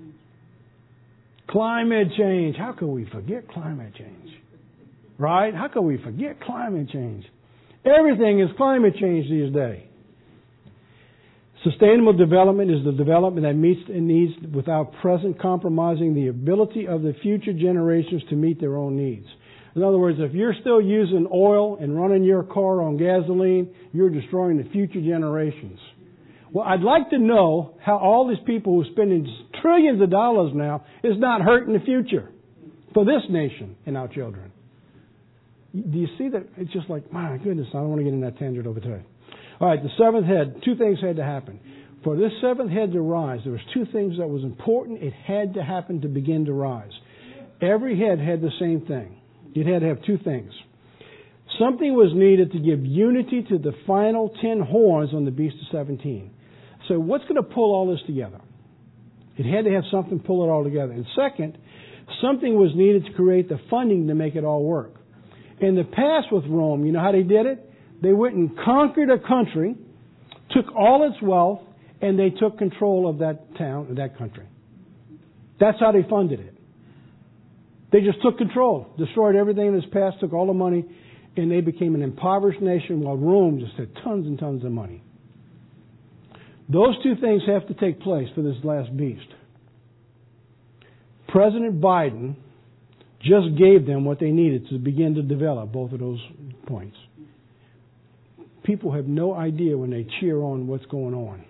Climate change. How could we forget climate change? Right? How could we forget climate change? Everything is climate change these days. Sustainable development is the development that meets the needs without present compromising the ability of the future generations to meet their own needs. In other words, if you're still using oil and running your car on gasoline, you're destroying the future generations. Well, I'd like to know how all these people who are spending trillions of dollars now is not hurting the future for this nation and our children. Do you see that? It's just like, my goodness, I don't want to get in that tangent over today. All right, the seventh head, two things had to happen. For this seventh head to rise, there was two things that was important. It had to happen to begin to rise. Every head had the same thing. It had to have two things. Something was needed to give unity to the final ten horns on the beast of seventeen. So what's going to pull all this together? It had to have something pull it all together. And second, something was needed to create the funding to make it all work. In the past with Rome, you know how they did it? They went and conquered a country, took all its wealth, and they took control of that town, that country. That's how they funded it. They just took control, destroyed everything in its past, took all the money, and they became an impoverished nation while Rome just had tons and tons of money. Those two things have to take place for this last beast. President Biden just gave them what they needed to begin to develop both of those points. People have no idea when they cheer on what's going on.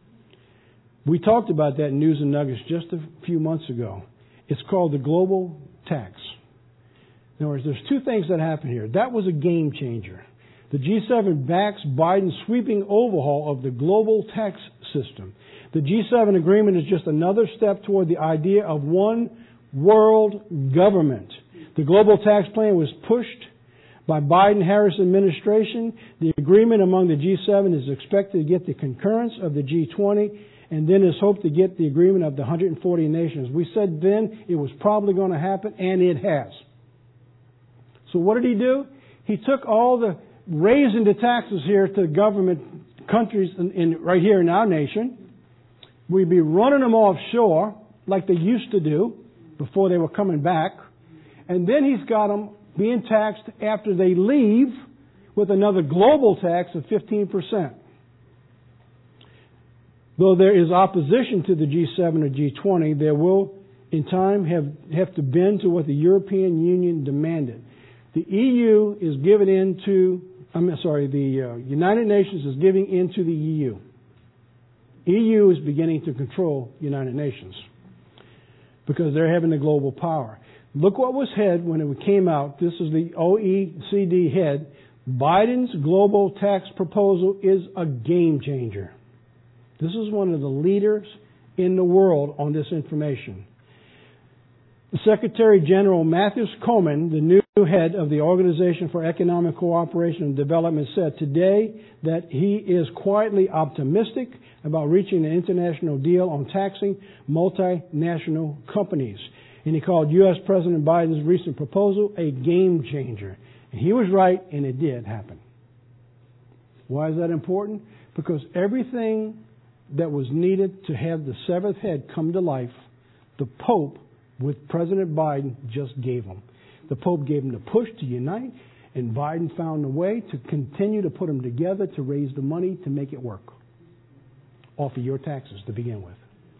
We talked about that in News and Nuggets just a few months ago. It's called the global tax. In other words, there's two things that happen here. That was a game changer. The G seven backs Biden's sweeping overhaul of the global tax system. The G seven agreement is just another step toward the idea of one world government. The global tax plan was pushed by Biden-Harris administration. The agreement among the G seven is expected to get the concurrence of the G twenty and then is hoped to get the agreement of the one hundred forty nations. We said then it was probably going to happen, and it has. So what did he do? He took all the raising the taxes here to government countries in, in, right here in our nation. We'd be running them offshore like they used to do before they were coming back. And then he's got them being taxed after they leave with another global tax of fifteen percent. Though there is opposition to the G seven or G twenty, there will in time have, have to bend to what the European Union demanded. The E U is giving into, I'm sorry, the uh, United Nations is giving into the E U. E U is beginning to control United Nations because they're having the global power. Look what was said when it came out. This is the O E C D head. Biden's global tax proposal is a game changer. This is one of the leaders in the world on this information. The Secretary General Matthew Coleman, the new head of the Organization for Economic Cooperation and Development, said today that he is quietly optimistic about reaching an international deal on taxing multinational companies. And he called U S President Biden's recent proposal a game changer. And he was right, and it did happen. Why is that important? Because everything that was needed to have the seventh head come to life, the Pope, with President Biden, just gave them. The Pope gave them the push to unite, and Biden found a way to continue to put them together to raise the money to make it work off of your taxes to begin with.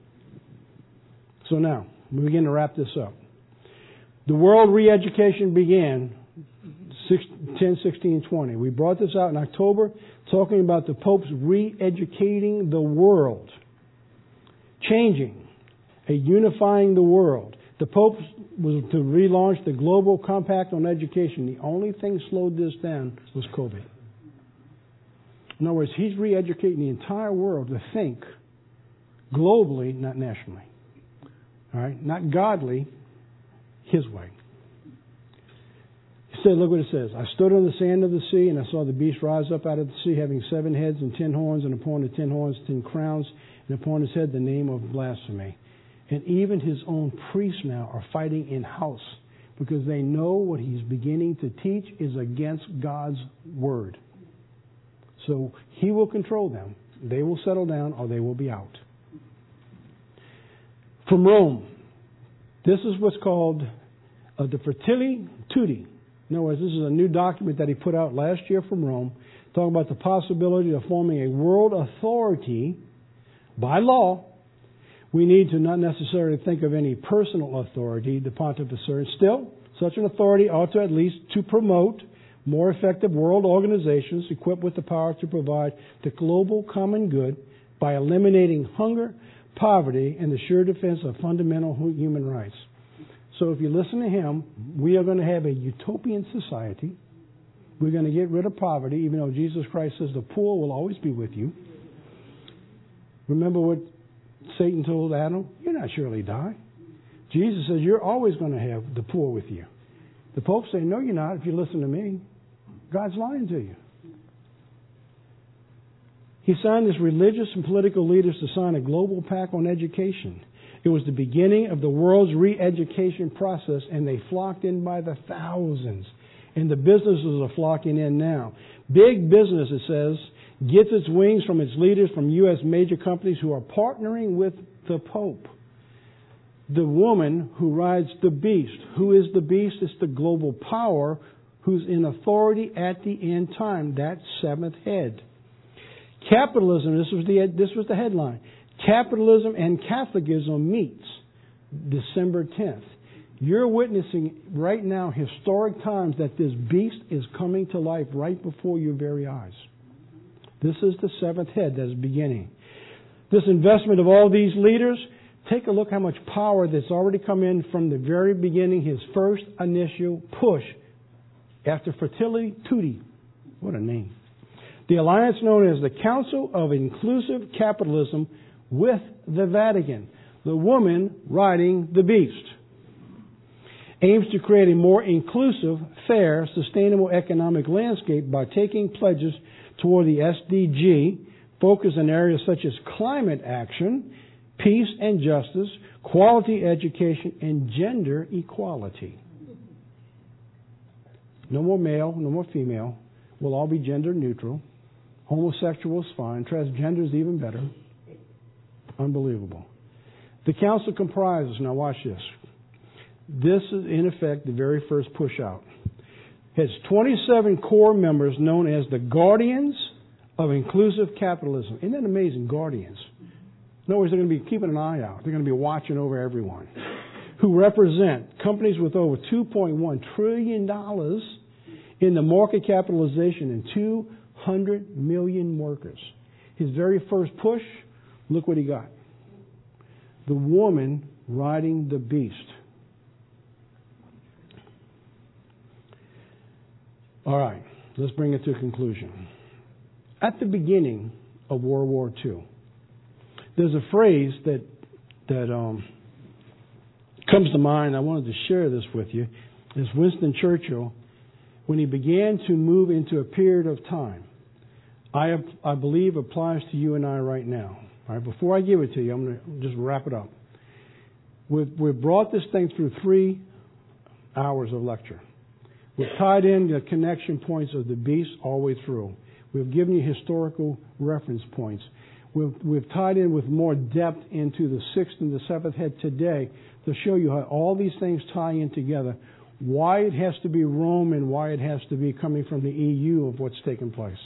So now, we begin to wrap this up. The world re-education began ten, sixteen, twenty. We brought this out in October, talking about the Pope's re-educating the world, changing, a unifying the world. The Pope was to relaunch the Global Compact on Education. The only thing slowed this down was COVID. In other words, he's re-educating the entire world to think globally, not nationally. All right? Not godly, his way. He said, look what it says. I stood on the sand of the sea, and I saw the beast rise up out of the sea, having seven heads and ten horns, and upon the ten horns ten crowns, and upon his head the name of blasphemy. And even his own priests now are fighting in-house because they know what he's beginning to teach is against God's word. So he will control them. They will settle down or they will be out. From Rome, this is what's called uh, the Fratelli Tutti. In other words, this is a new document that he put out last year from Rome, talking about the possibility of forming a world authority by law. We need to not necessarily think of any personal authority, the pontificate. Still, such an authority ought to at least to promote more effective world organizations equipped with the power to provide the global common good by eliminating hunger, poverty, and the sure defense of fundamental human rights. So if you listen to him, we are going to have a utopian society. We're going to get rid of poverty, even though Jesus Christ says the poor will always be with you. Remember what Satan told Adam? You're not surely die. Jesus says you're always going to have the poor with you. The Pope say, no, you're not if you listen to me. God's lying to you. He signed this religious and political leaders to sign a global pact on education. It was the beginning of the world's re-education process, and they flocked in by the thousands. And the businesses are flocking in now. Big business, it says, gets its wings from its leaders from U S major companies who are partnering with the Pope. The woman who rides the beast. Who is the beast? It's the global power who's in authority at the end time. That seventh head. Capitalism, this was the, this was the headline. Capitalism and Catholicism meets December tenth. You're witnessing right now historic times that this beast is coming to life right before your very eyes. This is the seventh head that is beginning. This investment of all these leaders, take a look how much power that's already come in from the very beginning, his first initial push after Fratelli Tutti. What a name. The alliance known as the Council of Inclusive Capitalism with the Vatican, the woman riding the beast, aims to create a more inclusive, fair, sustainable economic landscape by taking pledges toward the S D G, focus in areas such as climate action, peace and justice, quality education, and gender equality. No more male, no more female. We'll all be gender neutral. Homosexual is fine. Transgender is even better. Unbelievable. The council comprises, now watch this. This is in effect the very first push out. It has twenty-seven core members known as the Guardians of Inclusive Capitalism. Isn't that amazing? Guardians. In other words, they're going to be keeping an eye out. They're going to be watching over everyone. Who represent companies with over two point one trillion dollars in the market capitalization and two hundred million workers. His very first push, look what he got. The woman riding the beast. All right, let's bring it to a conclusion. At the beginning of World War Two, there's a phrase that that um, comes to mind. I wanted to share this with you. It's Winston Churchill, when he began to move into a period of time, I, I believe applies to you and I right now. All right, before I give it to you, I'm going to just wrap it up. We've, we've brought this thing through three hours of lecture. We've tied in the connection points of the beast all the way through. We've given you historical reference points. We've, we've tied in with more depth into the sixth and the seventh head today to show you how all these things tie in together, why it has to be Rome and why it has to be coming from the E U of what's taken place.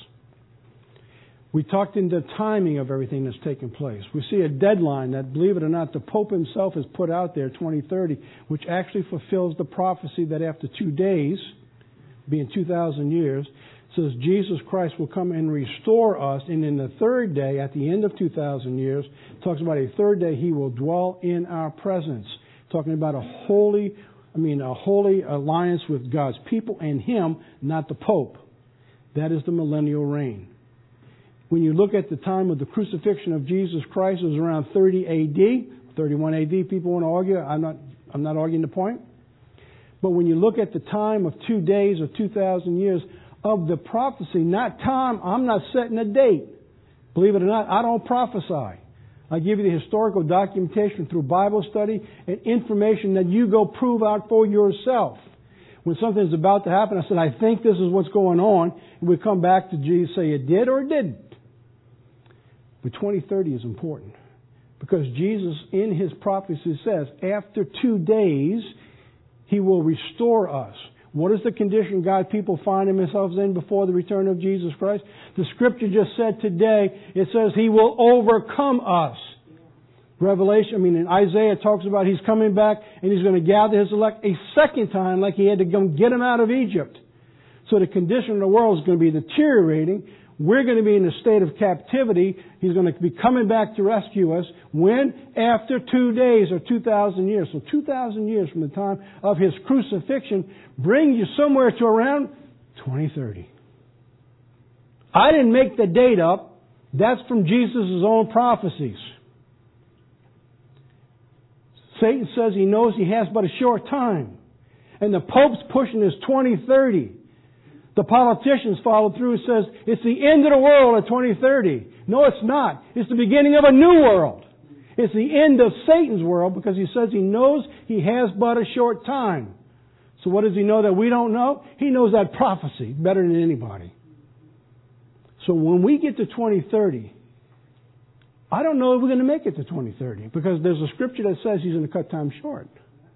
We talked in the timing of everything that's taken place. We see a deadline that, believe it or not, the Pope himself has put out there, twenty thirty, which actually fulfills the prophecy that after two days, being two thousand years, says Jesus Christ will come and restore us. And in the third day, at the end of two thousand years, talks about a third day he will dwell in our presence. Talking about a holy, I mean, a holy alliance with God's people and him, not the Pope. That is the millennial reign. When you look at the time of the crucifixion of Jesus Christ, it was around thirty A D, thirty-one A D. People want to argue. I'm not, I'm not arguing the point. But when you look at the time of two days or two thousand years of the prophecy, not time, I'm not setting a date. Believe it or not, I don't prophesy. I give you the historical documentation through Bible study and information that you go prove out for yourself. When something is about to happen, I said, I think this is what's going on. And we come back to Jesus and say, it did or it didn't. But twenty thirty is important because Jesus in his prophecy says after two days he will restore us. What is the condition God people find themselves in before the return of Jesus Christ? The scripture just said today, it says he will overcome us. Revelation, I mean in Isaiah it talks about he's coming back and he's going to gather his elect a second time like he had to go get them out of Egypt. So the condition of the world is going to be deteriorating. We're going to be in a state of captivity. He's going to be coming back to rescue us. When? After two days or two thousand years. So two thousand years from the time of his crucifixion brings you somewhere to around twenty thirty. I didn't make the date up. That's from Jesus' own prophecies. Satan says he knows he has but a short time. And the Pope's pushing this twenty thirty. The politicians follow through and says, it's the end of the world at twenty thirty. No, it's not. It's the beginning of a new world. It's the end of Satan's world because he says he knows he has but a short time. So what does he know that we don't know? He knows that prophecy better than anybody. So when we get to twenty thirty, I don't know if we're going to make it to twenty thirty because there's a scripture that says he's going to cut time short.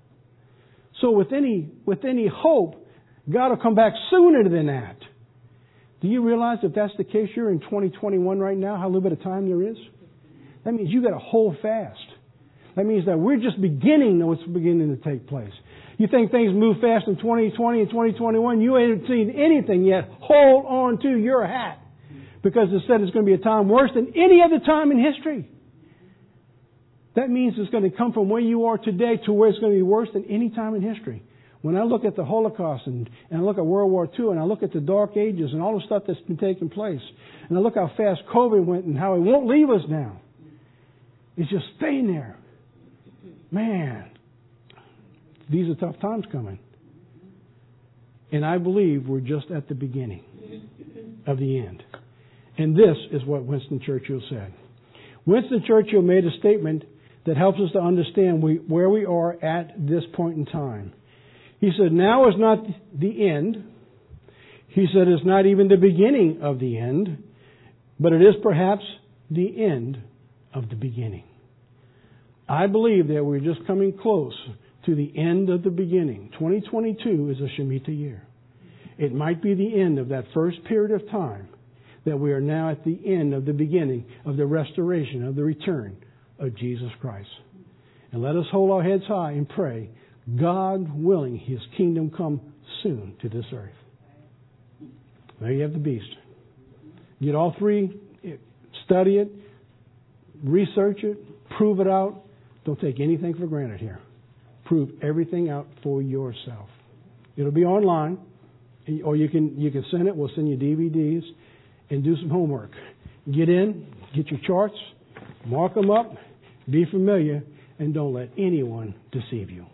So with any, with any hope, God will come back sooner than that. Do you realize if that's the case, you're in twenty twenty-one right now, how little bit of time there is? That means you've got to hold fast. That means that we're just beginning to what's beginning to take place. You think things move fast in twenty twenty and twenty twenty-one, you ain't seen anything yet. Hold on to your hat. Because it said it's going to be a time worse than any other time in history. That means it's going to come from where you are today to where it's going to be worse than any time in history. When I look at the Holocaust and, and I look at World War Two and I look at the Dark Ages and all the stuff that's been taking place, and I look how fast COVID went and how it won't leave us now. It's just staying there. Man, these are tough times coming. And I believe we're just at the beginning of the end. And this is what Winston Churchill said. Winston Churchill made a statement that helps us to understand we, where we are at this point in time. He said, now is not the end. He said, it's not even the beginning of the end, but it is perhaps the end of the beginning. I believe that we're just coming close to the end of the beginning. twenty twenty-two is a Shemitah year. It might be the end of that first period of time that we are now at the end of the beginning of the restoration, of the return of Jesus Christ. And let us hold our heads high and pray, God willing, His kingdom come soon to this earth. There you have the beast. Get all three, study it, research it, prove it out. Don't take anything for granted here. Prove everything out for yourself. It'll be online, or you can you can send it. We'll send you D V Ds and do some homework. Get in, get your charts, mark them up, be familiar, and don't let anyone deceive you.